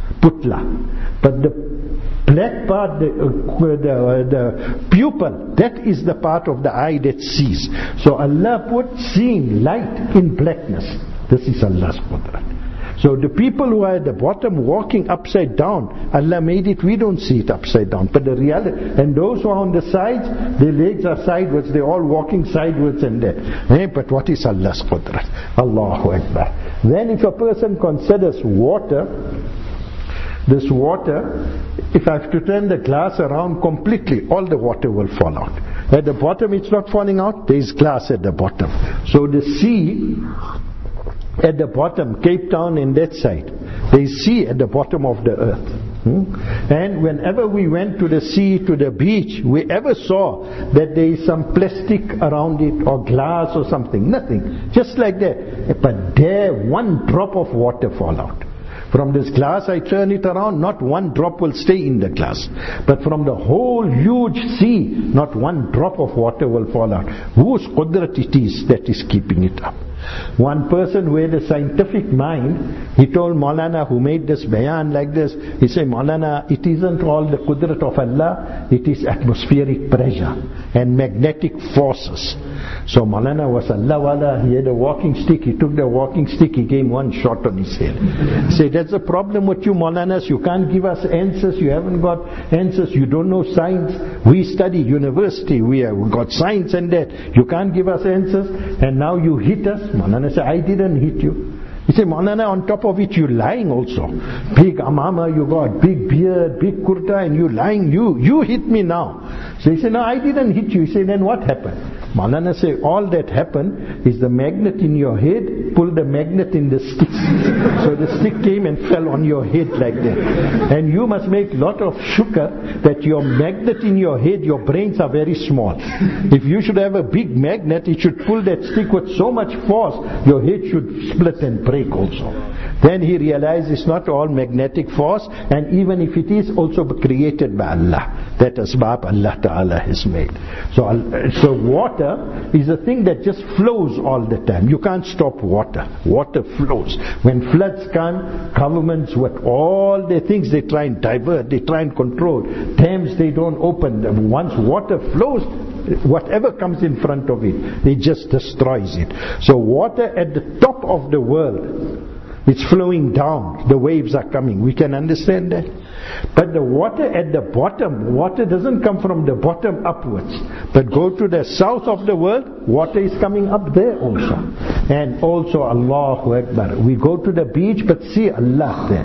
putla. But the black part, the, uh, the, uh, the pupil, that is the part of the eye that sees. So Allah put seeing light in blackness. This is Allah's qudrat. So the people who are at the bottom walking upside down, Allah made it, we don't see it upside down. But the reality, and those who are on the sides, their legs are sideways, they're all walking sideways and that. Eh? But what is Allah's qudrat? Allahu Akbar. Then if a person considers water, this water, if I have to turn the glass around completely, all the water will fall out. At the bottom it's not falling out, there is glass at the bottom. So the sea, at the bottom, Cape Town and that side, they see at the bottom of the earth. Hmm? And whenever we went to the sea, to the beach, we ever saw that there is some plastic around it or glass or something. Nothing. Just like that. But there, one drop of water fall out. From this glass, I turn it around, not one drop will stay in the glass. But from the whole huge sea, not one drop of water will fall out. Whose qudrat it is that is keeping it up? One person who had a scientific mind, he told Maulana who made this bayan like this, he said, Maulana, it isn't all the qudrat of Allah, it is atmospheric pressure and magnetic forces. So Maulana was Allah wala, he had a walking stick, he took the walking stick, he gave one shot on his head. He said, that's the problem with you Maulanas, you can't give us answers, you haven't got answers, you don't know science. We study university, we have got science and that, you can't give us answers, and now you hit us. Maulana said, I didn't hit you. He said, Maulana, on top of it, you lying also. Big amama, you got big beard, big kurta, and you lying, you you hit me now. So he said, no, I didn't hit you. He said, then what happened? Maulana said, all that happened is the magnet in your head pulled the magnet in the stick. So the stick came and fell on your head like that. And you must make lot of shukr that your magnet in your head, your brains are very small. If you should have a big magnet, it should pull that stick with so much force, your head should split and break also. Then he realized it's not all magnetic force, and even if it is, also created by Allah. That asbab Allah Ta'ala has made. So, so water is a thing that just flows all the time. You can't stop water. Water flows. When floods come, governments with all their things, they try and divert, they try and control. Dams they don't open. Once water flows, whatever comes in front of it, it just destroys it. So water at the top of the world, it's flowing down, the waves are coming. We can understand that. But the water at the bottom, water doesn't come from the bottom upwards. But go to the south of the world, water is coming up there also. And also Allahu Akbar. We go to the beach but see Allah there.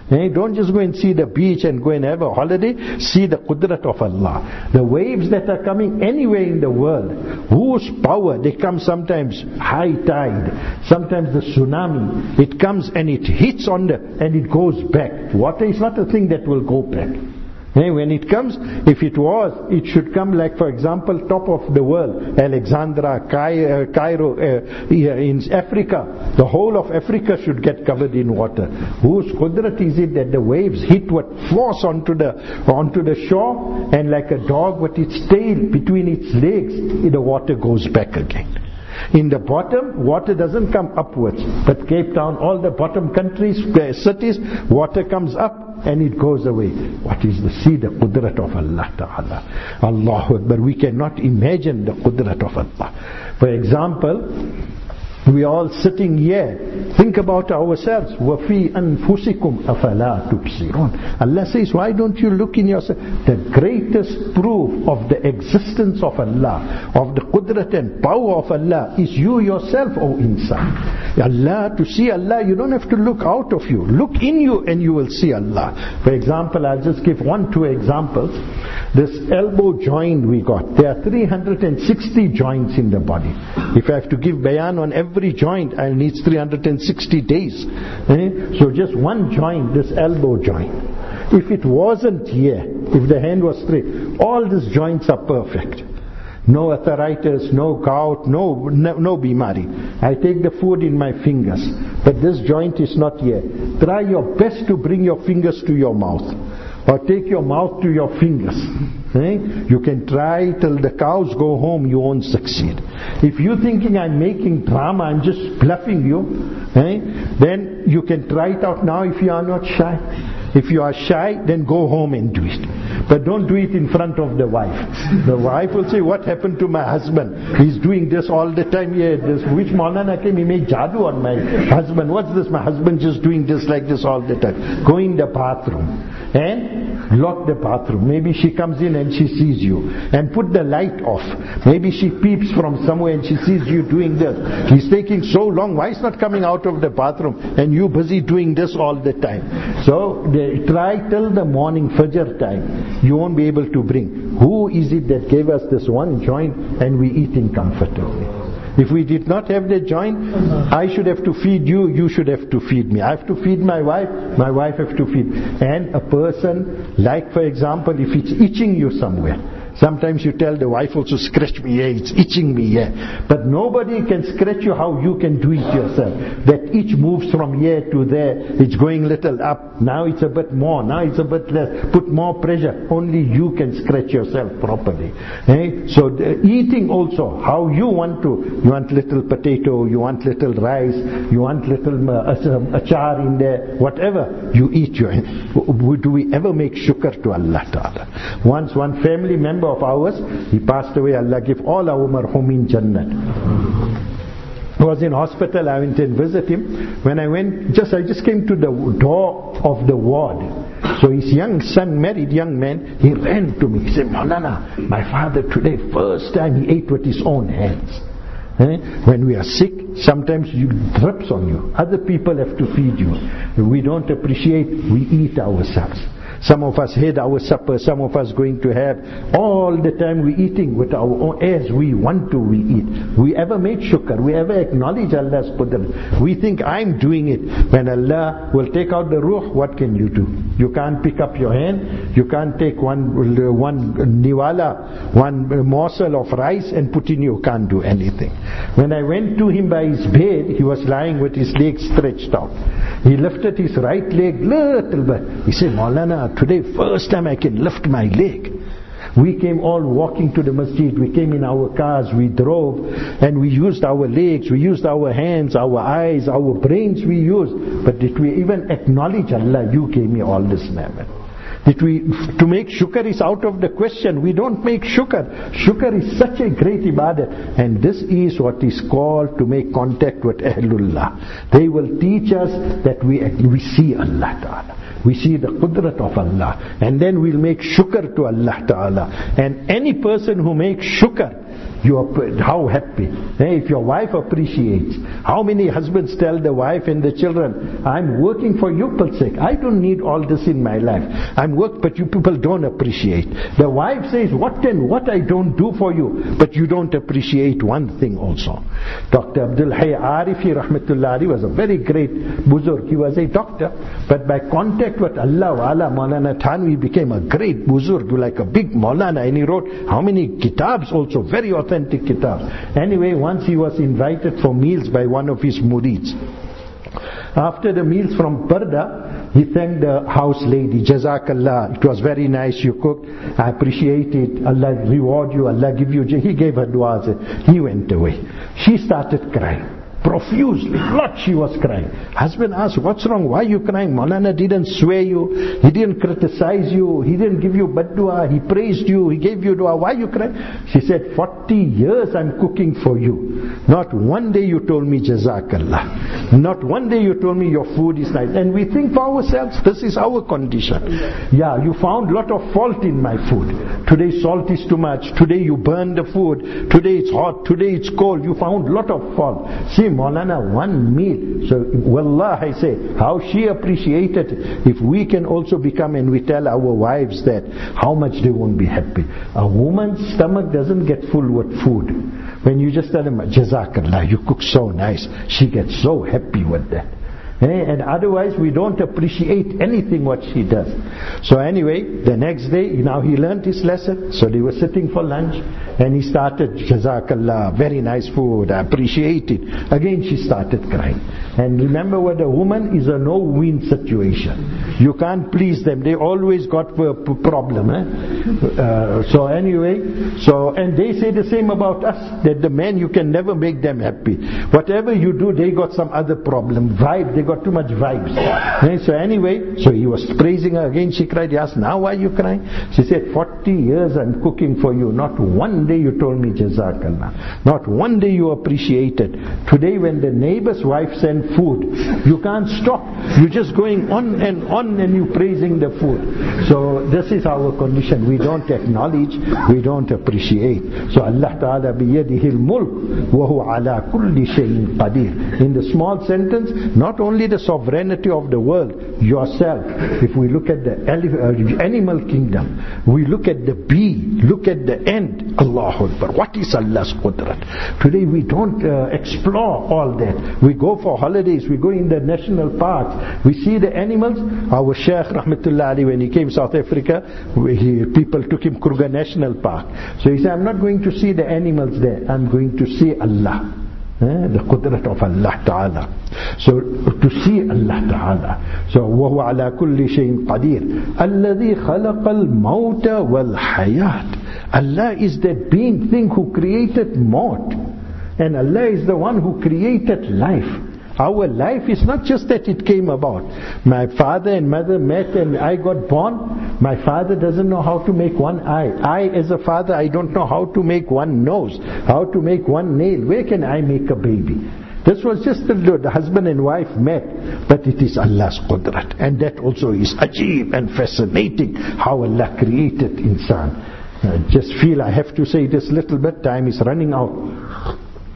Hey, don't just go and see the beach and go and have a holiday. See the qudrat of Allah. The waves that are coming anywhere in the world, whose power, they come sometimes high tide, sometimes the tsunami. It comes and it hits on the, and it goes back. Water is not a thing that will go back. Hey, when it comes, if it was, it should come like, for example, top of the world, Alexandria, Cairo, uh, in Africa. The whole of Africa should get covered in water. Whose qudrat is it that the waves hit what force onto the onto the shore, and like a dog with its tail between its legs, the water goes back again. In the bottom, water doesn't come upwards, but Cape Town, all the bottom countries, cities, water comes up and it goes away. What is the see the qudrat of Allah Ta'ala? Allahu Akbar. We cannot imagine the qudrat of Allah. For example, we are all sitting here. Think about ourselves. وَفِي أَنفُسِكُمْ أَفَلَا تُبْصِرُونَ. Allah says, why don't you look in yourself? The greatest proof of the existence of Allah, of the qudrat and power of Allah, is you yourself, O insan. Allah, to see Allah, you don't have to look out of you. Look in you and you will see Allah. For example, I'll just give one, two examples. This elbow joint we got. There are three hundred sixty joints in the body. If I have to give bayan on every Every joint, I'll need three hundred sixty days. Eh? So just one joint, this elbow joint. If it wasn't here, if the hand was straight, all these joints are perfect. No arthritis, no gout, no, no, no bimari. I take the food in my fingers, but this joint is not here. Try your best to bring your fingers to your mouth, or take your mouth to your fingers. Eh? You can try till the cows go home, you won't succeed. If you're thinking I'm making drama, I'm just bluffing you, eh? Then you can try it out now if you are not shy. If you are shy, then go home and do it. But don't do it in front of the wife. The wife will say, what happened to my husband? He's doing this all the time. Yeah, this, which Maulana came, he made jadoo on my husband. What's this? My husband just doing this like this all the time. Go in the bathroom and lock the bathroom. Maybe she comes in and she sees you. And put the light off. Maybe she peeps from somewhere and she sees you doing this. He's taking so long. Why is not coming out of the bathroom? And you busy doing this all the time. So they try till the morning Fajr time. You won't be able to bring. Who is it that gave us this one joint and we eating comfortably? If we did not have the joint, I should have to feed you, you should have to feed me. I have to feed my wife, my wife have to feed. And a person, like for example, if it's itching you somewhere, sometimes you tell the wife also, scratch me here, it's itching me here. But nobody can scratch you how you can do it yourself. That itch moves from here to there, it's going little up, now it's a bit more, now it's a bit less. Put more pressure, only you can scratch yourself properly. Eh? So the eating also, how you want to, you want little potato, you want little rice, you want little uh, achar in there, whatever, you eat your. Do we ever make shukr to Allah Ta'ala? Once one family member of ours, he passed away, Allah give all our marhumin Jannat. I was in hospital, I went and visit him. When I went, just I just came to the door of the ward. So his young son, married young man, he ran to me. He said, Maulana, my father today, first time he ate with his own hands. Eh? When we are sick, sometimes you drips on you. Other people have to feed you. We don't appreciate, we eat ourselves. Some of us had our supper, some of us going to have. All the time we eating with our own, as we want to we eat. We ever made shukr, we ever acknowledge Allah's qudrat. We think I'm doing it. When Allah will take out the ruh, what can you do? You can't pick up your hand, you can't take one, one niwala, one morsel of rice and put in, you can't do anything. When I went to him by his bed, he was lying with his legs stretched out. He lifted his right leg little bit. He said, Maulana, today first time I can lift my leg. We came all walking to the masjid, we came in our cars, we drove, and we used our legs, we used our hands, our eyes, our brains we used. But did we even acknowledge Allah, you gave me all this ni'mat? Did we, to make shukr is out of the question. We don't make shukr. Shukr is such a great ibadah. And this is what is called to make contact with Ahlullah. They will teach us that we, we see Allah Ta'ala. We see the qudrat of Allah. And then we'll make shukr to Allah Ta'ala. And any person who makes shukr, you are how happy. Hey, if your wife appreciates, how many husbands tell the wife and the children, I'm working for you people's sake. I don't need all this in my life. I'm work, but you people don't appreciate. The wife says, what and what I don't do for you, but you don't appreciate one thing also. Doctor Abdul Hayy Arifi Rahmatullahi was a very great buzurg. He was a doctor, but by contact with Allah Wala Maulana Thanvi became a great buzurg, like a big Maulana, and he wrote how many kitabs also, very authentic kitabs. Anyway, once he was invited for meals by one of his murids. After the meals from Parda, he thanked the house lady, Jazakallah, it was very nice you cooked, I appreciate it, Allah reward you, Allah give you, he gave her du'as, he went away. She started crying. Profusely, lot she was crying. Husband asked, what's wrong? Why are you crying? Maulana didn't swear you, he didn't criticize you, he didn't give you bad dua, he praised you, he gave you dua, why are you crying? She said, forty years I'm cooking for you. Not one day you told me Jazakallah. Not one day you told me your food is nice. And we think for ourselves, this is our condition. Yeah, you found lot of fault in my food. Today salt is too much, today you burn the food, today it's hot, today it's cold, you found lot of fault. See, Maulana, one meal. So, wallah, I say, how she appreciated it. If we can also become, and we tell our wives that, how much they won't be happy. A woman's stomach doesn't get full with food. When you just tell them, Jazakallah, you cook so nice, she gets so happy with that. And otherwise we don't appreciate anything what she does. So anyway, the next day, now he learned his lesson. So they were sitting for lunch, and he started, Jazakallah, very nice food, I appreciate it. Again she started crying. And remember, with a woman is a no-win situation. You can't please them. They always got a problem. Eh? Uh, so anyway, so and they say the same about us, that the men, you can never make them happy. Whatever you do, they got some other problem. Vibe, they got too much vibes. And so anyway, so he was praising her. Again she cried. He asked, now why are you crying? She said, forty years I'm cooking for you. Not one day you told me Jazakallah. Not one day you appreciated. Today when the neighbor's wife sends food, you can't stop. You're just going on and on, and you praising the food. So this is our condition. We don't acknowledge, we don't appreciate. So Allah Ta'ala biyadihil mulk wa huwa ala kulli shay'in qadir. In the small sentence, not only the sovereignty of the world, yourself. If we look at the animal kingdom, we look at the bee, look at the ant, Allahu Akbar. What is Allah's qudrat? Today we don't uh, explore all that. We go for holidays, we go in the national parks, we see the animals. Our Shaykh Rahmatullah Ali, when he came to South Africa, he, people took him Kruger National Park. So he said, I'm not going to see the animals there, I'm going to see Allah. Eh, the qudrat of Allah Ta'ala. So to see Allah Ta'ala. So وَهُوَ عَلَى كُلِّ شَيْءٍ قَدِيرٍ الَّذِي خَلَقَ الْمَوْتَ وَالْحَيَاةِ. Allah is that being thing who created maut. And Allah is the one who created life. Our life is not just that it came about. My father and mother met and I got born. My father doesn't know how to make one eye. I as a father, I don't know how to make one nose, how to make one nail. Where can I make a baby? This was just the, the husband and wife met, but it is Allah's qudrat. And that also is ajib and fascinating, how Allah created insan. I just feel I have to say this little bit, time is running out.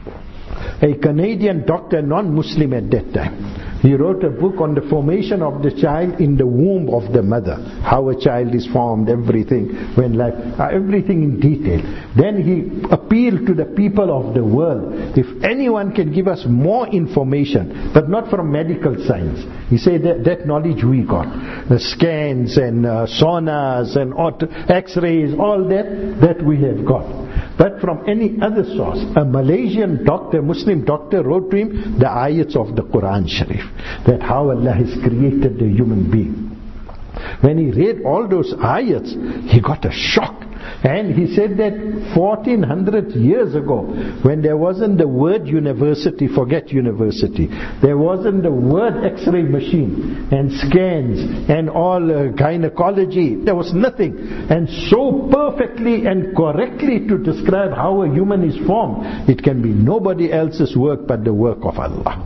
A Canadian doctor, non-Muslim at that time, he wrote a book on the formation of the child in the womb of the mother, how a child is formed, everything, when life, uh, everything in detail. Then he appealed to the people of the world, if anyone can give us more information, but not from medical science. He said that, that knowledge we got, the scans and uh, sonars and x-rays, all that, that we have got. But from any other source, a Malaysian doctor, Muslim doctor, wrote to him the ayats of the Quran Sharif, that how Allah has created the human being. When he read all those ayats, he got a shock. And he said that fourteen hundred years ago, when there wasn't the word university, forget university, there wasn't the word x-ray machine and scans and all uh, gynecology, there was nothing. And so perfectly and correctly to describe how a human is formed, it can be nobody else's work but the work of Allah.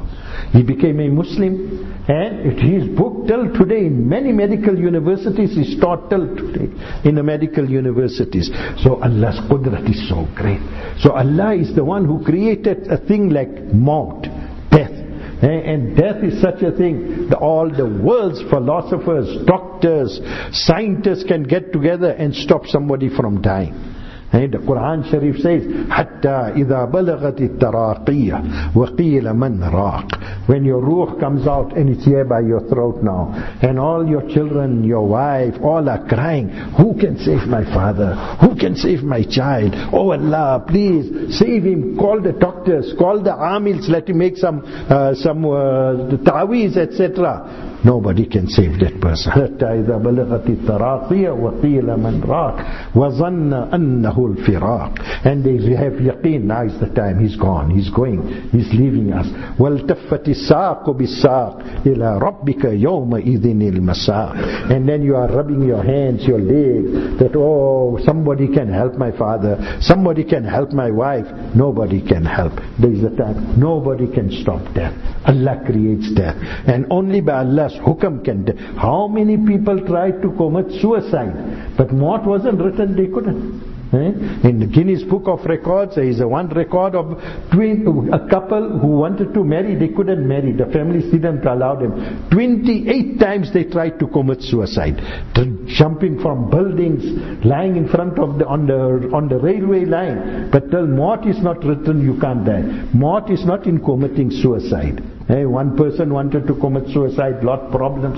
He became a Muslim, and it, his book till today in many medical universities is taught till today in the medical universities. So Allah's qudrat is so great. So Allah is the one who created a thing like maut, death. And death is such a thing that all the world's philosophers, doctors, scientists can get together and stop somebody from dying. And the Quran Sharif says, حَتَّى إِذَا بَلَغَتِ التَّرَاقِيَّ وَقِيلَ مَنْ رَاقٍ. When your ruh comes out and it's here by your throat now, and all your children, your wife, all are crying, who can save my father? Who can save my child? Oh Allah, please save him. Call the doctors, call the amils, let him make some uh, some uh, ta'weez, et cetera. Nobody can save that person. حَتَّى إِذَا بَلَغَتِ التَّرَاقِيَّ وَقِيلَ مَنْ رَاقٍ وَظَنَّ أَنَّهُ الْفِرَاقِ. And they have yaqeen, now is the time, he's gone, he's going, he's leaving us. وَالْتَفَّتِ السَّاقُ بِالسَّاقِ إِلَىٰ رَبِّكَ يَوْمَئِذٍ الْمَسَاقِ. And then you are rubbing your hands, your legs, that oh, somebody can help my father, somebody can help my wife. Nobody can help. There is a time, nobody can stop death. Allah creates death, and only by Allah's hukam can death. How many people tried to commit suicide, but what wasn't written, they couldn't. Eh? In the Guinness Book of Records, there is a one record of twin, a couple who wanted to marry, they couldn't marry. The families didn't allow them. twenty-eight times they tried to commit suicide, jumping from buildings, lying in front of the on the on the railway line. But till maut is not written, you can't die. Maut is not in committing suicide. Hey, one person wanted to commit suicide, lot problems,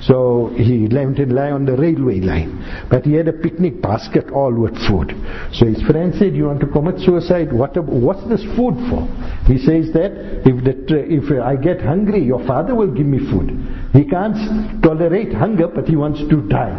so he went and lay on the railway line. But he had a picnic basket all with food. So his friend said, "You want to commit suicide? What? What's this food for?" He says that if the, if I get hungry, your father will give me food. He can't tolerate hunger, but he wants to die.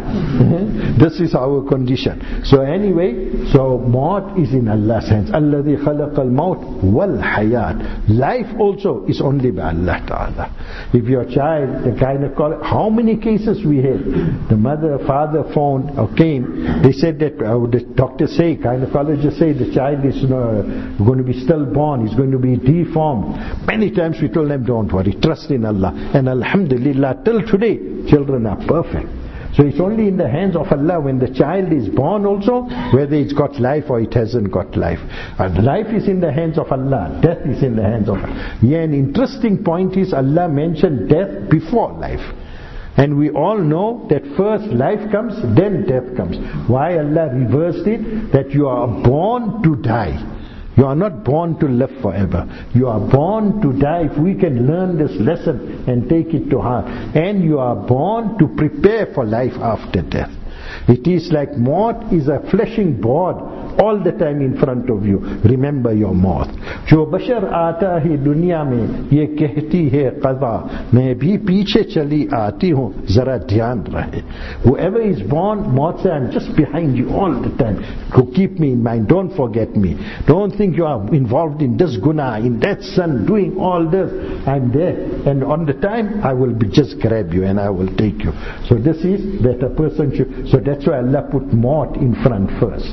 This is our condition. So anyway, so maut is in Allah's hands. الَّذِي خَلَقَ الْمَوْتِ وَالْحَيَاةِ. Life also is only by Allah Ta'ala. If your child, the gynecology, how many cases we had? The mother, father phoned or came. They said that uh, the doctors say, gynecologists say the child is uh, going to be stillborn, he's going to be deformed. Many times we told them, don't worry, trust in Allah. And Alhamdulillah, till today, children are perfect. So it's only in the hands of Allah when the child is born also, whether it's got life or it hasn't got life. And life is in the hands of Allah, death is in the hands of Allah. Yeah, an interesting point is Allah mentioned death before life. And we all know that first life comes, then death comes. Why Allah reversed it? That you are born to die. You are not born to live forever. You are born to die. If we can learn this lesson and take it to heart. And you are born to prepare for life after death. It is like maut is a flashing board all the time in front of you. Remember your maut. जो बशर आता है दुनिया में ये कहती है क़ज़ा मैं भी पीछे चली आती हूँ जरा ध्यान रहे. Whoever is born, maut says, I'm just behind you all the time. Go keep me in mind. Don't forget me. Don't think you are involved in this guna, in that sin, doing all this. I'm there. And on the time, I will be just grab you and I will take you. So this is that a person should. So that's why Allah put maut in front first.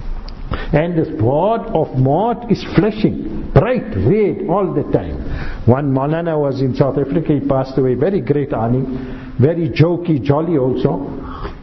And this board of maut is flashing, bright red all the time. One Maulana was in South Africa, he passed away, very great alim, very jokey, jolly also.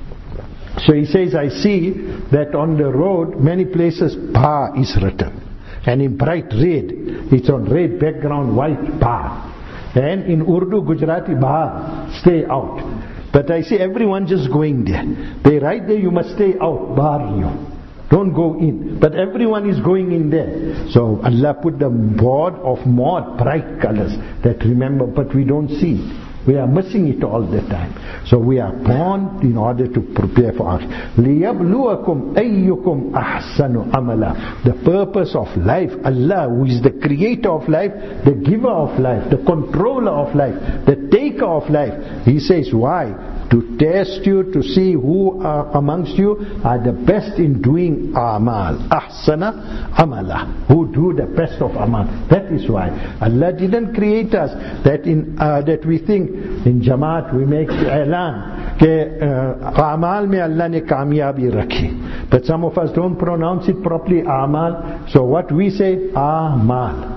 So he says, I see that on the road, many places, Ba is written. And in bright red, it's on red background, white Ba. And in Urdu, Gujarati, Ba, stay out. But I see everyone just going there. They write there, you must stay out, bar you. Don't go in. But everyone is going in there. So Allah put the board of maut, bright colors, that remember, but we don't see it. We are missing it all the time. So we are born in order to prepare for us. لِيَبْلُوَكُمْ أَيُّكُمْ أَحْسَنُ عَمَلًا. The purpose of life, Allah who is the creator of life, the giver of life, the controller of life, the taker of life. He says, why? To test you, to see who are amongst you are the best in doing amal. Ahsana amala. Who do the best of amal. That is why. Allah didn't create us that in uh, that we think in Jamaat we make i'lan ke amal mein Allah ne kamyabi rakhi. But some of us don't pronounce it properly, amal. So what we say, amal.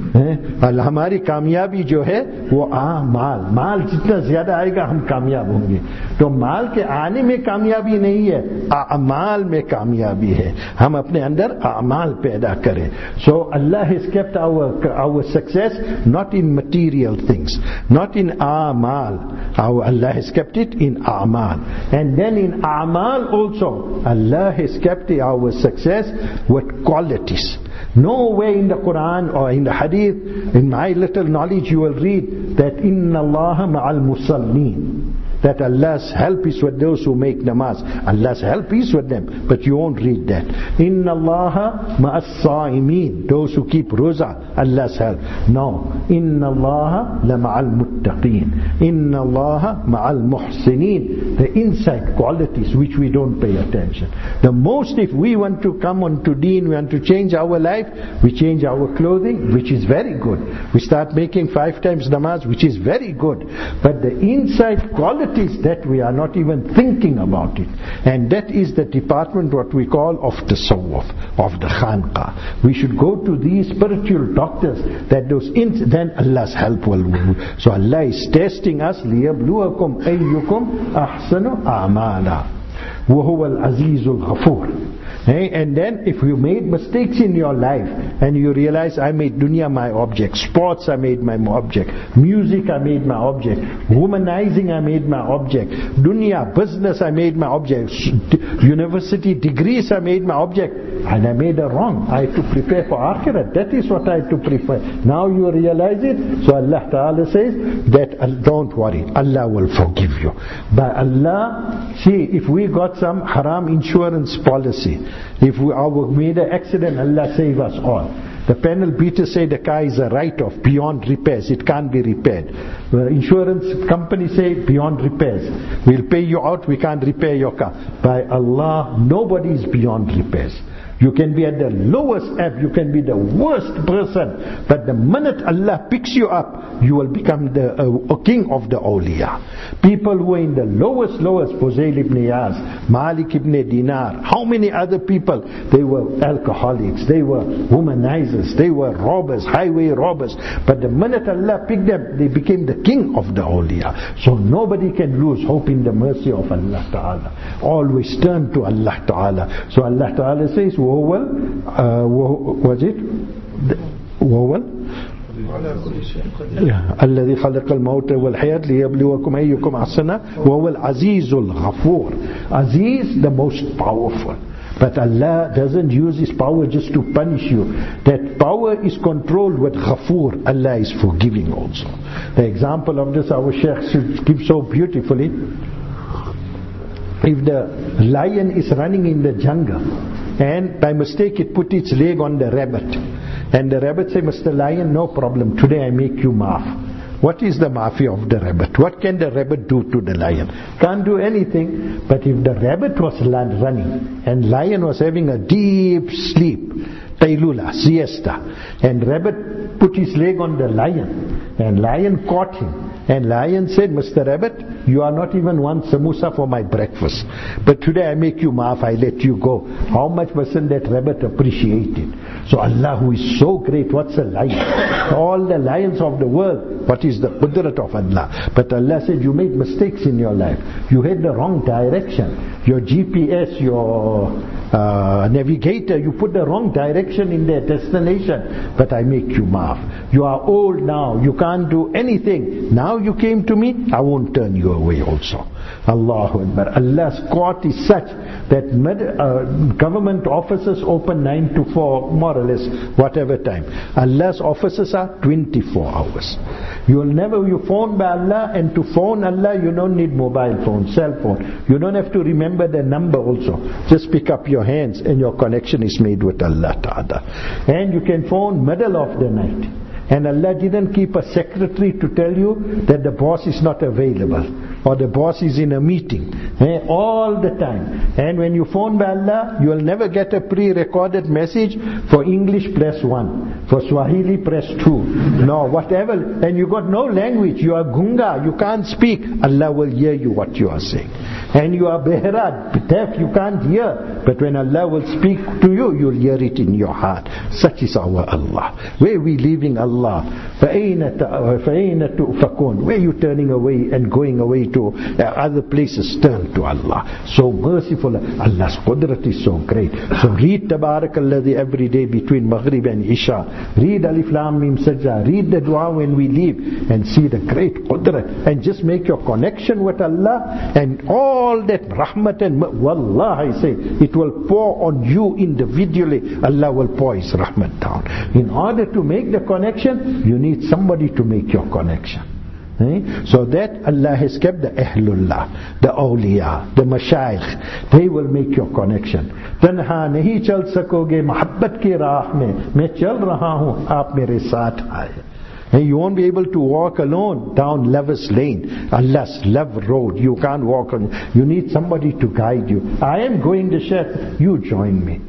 और हमारी कामयाबी जो है वो आ माल माल जितना ज्यादा आएगा हम कामयाब होंगे. तो माल के आने में कामयाबी नहीं है, अमाल में कामयाबी है. हम अपने अंदर अमाल पैदा करें. So Allah has kept our our success not in material things, not in amal. Our Allah has kept it in amal, and then in amal also Allah has kept our success with qualities. Nowhere in the Quran or in the Hadith, in my little knowledge, you will read that Inna Allaha ma'al musallin, that Allah's help is with those who make namaz. Allah's help is with them, but you won't read that. Inna Allaha ma'as sa'imin, those who keep roza, Allah's help. No. Inna Allaha la ma'al muttaqeen. Inna Allaha ma'al muhsinin. The inside qualities which we don't pay attention. The most, if we want to come on to deen, we want to change our life, we change our clothing, which is very good. We start making five times namaz, which is very good. But the inside quality is that we are not even thinking about it, and that is the department what we call of tasawwuf, of the khanqa. We should go to these spiritual doctors, that those ins- then Allah's help will move. So Allah is testing us, liyabluwakum ayyukum ahsanu a'mala wa huwa al-azizul ghafur. Hey, and then if you made mistakes in your life and you realize I made dunya my object, sports I made my object, music I made my object, womanizing I made my object, dunya, business I made my object, university degrees I made my object, and I made a wrong. I had to prepare for akhirat. That is what I had to prepare. Now you realize it. So Allah Ta'ala says that don't worry, Allah will forgive you. By Allah, see, if we got some haram insurance policy, if we are made an accident, Allah save us all. The panel beaters say the car is a write-off, beyond repairs, it can't be repaired. The insurance company say beyond repairs, we'll pay you out, we can't repair your car. By Allah, nobody is beyond repairs. You can be at the lowest ebb, you can be the worst person, but the minute Allah picks you up, you will become the uh, king of the awliya. People who are in the lowest, lowest, Fuzail ibn Iyaz, Malik ibn Dinar, how many other people? They were alcoholics, they were womanizers, they were robbers, highway robbers, but the minute Allah picked them, they became the king of the awliya. So nobody can lose hope in the mercy of Allah Ta'ala. Always turn to Allah Ta'ala. So Allah Ta'ala says, وهو was it وهو الذي خلق الموت والحياة ليبلوكم أيكم أحسن وهو العزيز الغفور. Aziz, the most powerful. But Allah doesn't use His power just to punish you. That power is controlled with Ghafoor. Allah is forgiving also. The example of this our Shaykh gives so beautifully. If the lion is running in the jungle and by mistake it put its leg on the rabbit, and the rabbit say, Mister Lion, no problem, today I make you maaf. What is the maafi of the rabbit? What can the rabbit do to the lion? Can't do anything. But if the rabbit was running and lion was having a deep sleep, Taylula, siesta, and rabbit put his leg on the lion, and lion caught him, and lion said, Mister Rabbit, you are not even one samosa for my breakfast, but today I make you maaf, I let you go. How much mustn't that rabbit appreciate it? So Allah, who is so great, what's a lion? All the lions of the world, what is the qudrat of Allah? But Allah said, you made mistakes in your life, you had the wrong direction, your G P S, your uh, navigator, you put the wrong direction in their destination, but I make you maaf. You are old now, you can't do anything. Now you came to me, I won't turn you away also. Allahu Akbar. Allah's court is such that med, uh, government offices open nine to four, more or less, whatever time. Allah's offices are twenty-four hours. You will never, you phone by Allah, and to phone Allah you don't need mobile phone, cell phone. You don't have to remember the number also. Just pick up your hands and your connection is made with Allah Ta'ala. And you can phone middle of the night. And Allah didn't keep a secretary to tell you that the boss is not available or the boss is in a meeting. Eh, all the time. And when you phone by Allah, you will never get a pre-recorded message. For English, press one. For Swahili, press two. No, whatever. And you got no language. You are gunga. You can't speak. Allah will hear you what you are saying. And you are behra, deaf. You can't hear. But when Allah will speak to you, you'll hear it in your heart. Such is our Allah. Where we leaving Allah? فَأَيْنَ تُؤْفَكُونَ? Where you turning away and going away to other places? Turn to Allah. So merciful. Allah's qudrat is so great. So read Tabarakalladhi every day between Maghrib and Isha. Read Alif Lam Mim Sajda. Read the dua when we leave and see the great qudrat. And just make your connection with Allah, and all that rahmat and wallah, I say, it will pour on you individually. Allah will pour His rahmat down. In order to make the connection, you need somebody to make your connection. Eh? So that Allah has kept the Ahlullah, the awliya, the mashayikh, they will make your connection. Tanha nahi chal sakoge mohabbat ki raah mein, main chal raha hu, aap mere saath aaye. And you won't be able to walk alone down Lover's Lane, Allah's love road. You can't walk on. You need somebody to guide you. I am going to Sheikh, you join me.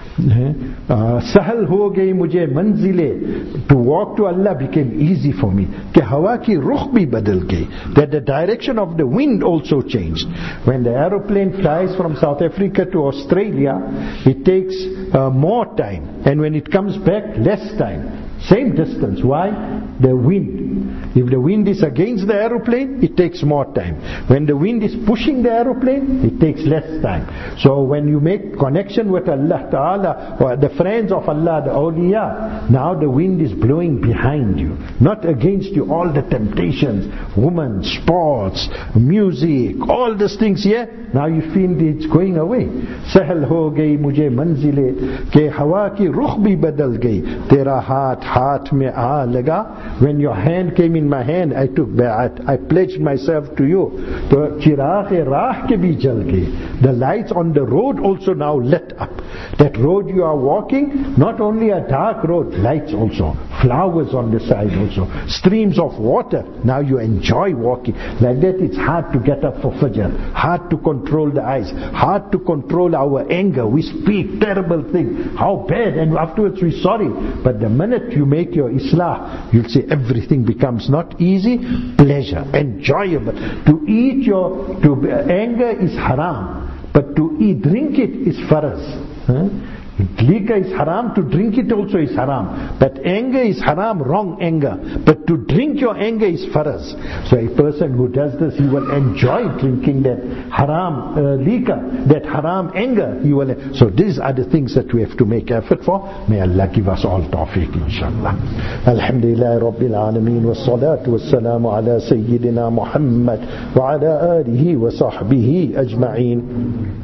सहल हो गई मुझे मंजिले. To walk to Allah became easy for me. कि हवा की रुख भी बदल गई. That the direction of the wind also changed. When the aeroplane flies from South Africa to Australia, it takes uh, more time, and when it comes back, less time. Same distance. Why? The wind. If the wind is against the aeroplane, it takes more time. When the wind is pushing the aeroplane, it takes less time. So when you make connection with Allah Ta'ala, or the friends of Allah, the awliya, now the wind is blowing behind you, not against you. All the temptations, women, sports, music, all these things here, now you feel it's going away. Sahal ho gayi mujhe manzile, ke hawa ki rukh bhi badal gayi, tera haath haath mein aa laga. When your hand came in my hand, I took bai'at. I pledged myself to you. To chiragh-e raah ke bhi jal gaye. The lights on the road also now lit up. That road you are walking, not only a dark road, lights also, flowers on the side also, streams of water. Now you enjoy walking. Like that, it's hard to get up for Fajr, hard to control the eyes, hard to control our anger. We speak terrible things. How bad, and afterwards we're sorry. But the minute you make your islah, you'll see everything becomes not easy, pleasure, enjoyable. To eat your, to anger is haram, but to eat, drink it is faraz. Huh? Liquor is haram, to drink it also is haram. But anger is haram, wrong anger. But to drink your anger is faraz. So a person who does this, he will enjoy drinking that haram uh, liquor, that haram anger. He will. So these are the things that we have to make effort for. May Allah give us all tawfiq, inshallah. Alhamdulillah Rabbil Alameen, wa salatu wa salamu ala Sayyidina Muhammad wa ala alihi wa sahbihi ajma'een.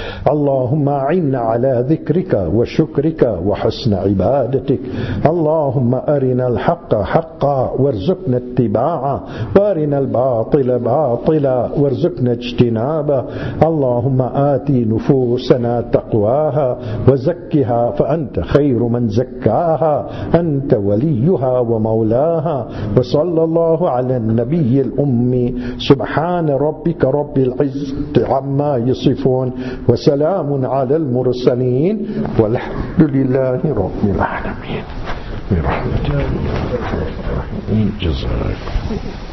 اللهم أعنا على ذكرك وشكرك وحسن عبادتك. اللهم أرنا الحق حقا وارزقنا اتباعه، وأرنا الباطل باطلا وارزقنا اجتنابه. اللهم آتي نفوسنا تقواها وزكها فأنت خير من زكاها، أنت وليها ومولاها. وصلى الله على النبي الأمي. سبحان ربك رب العزة عما يصفون، وسلام على المرسلين، والحمد لله رب العالمين. برحمتك. جزاك.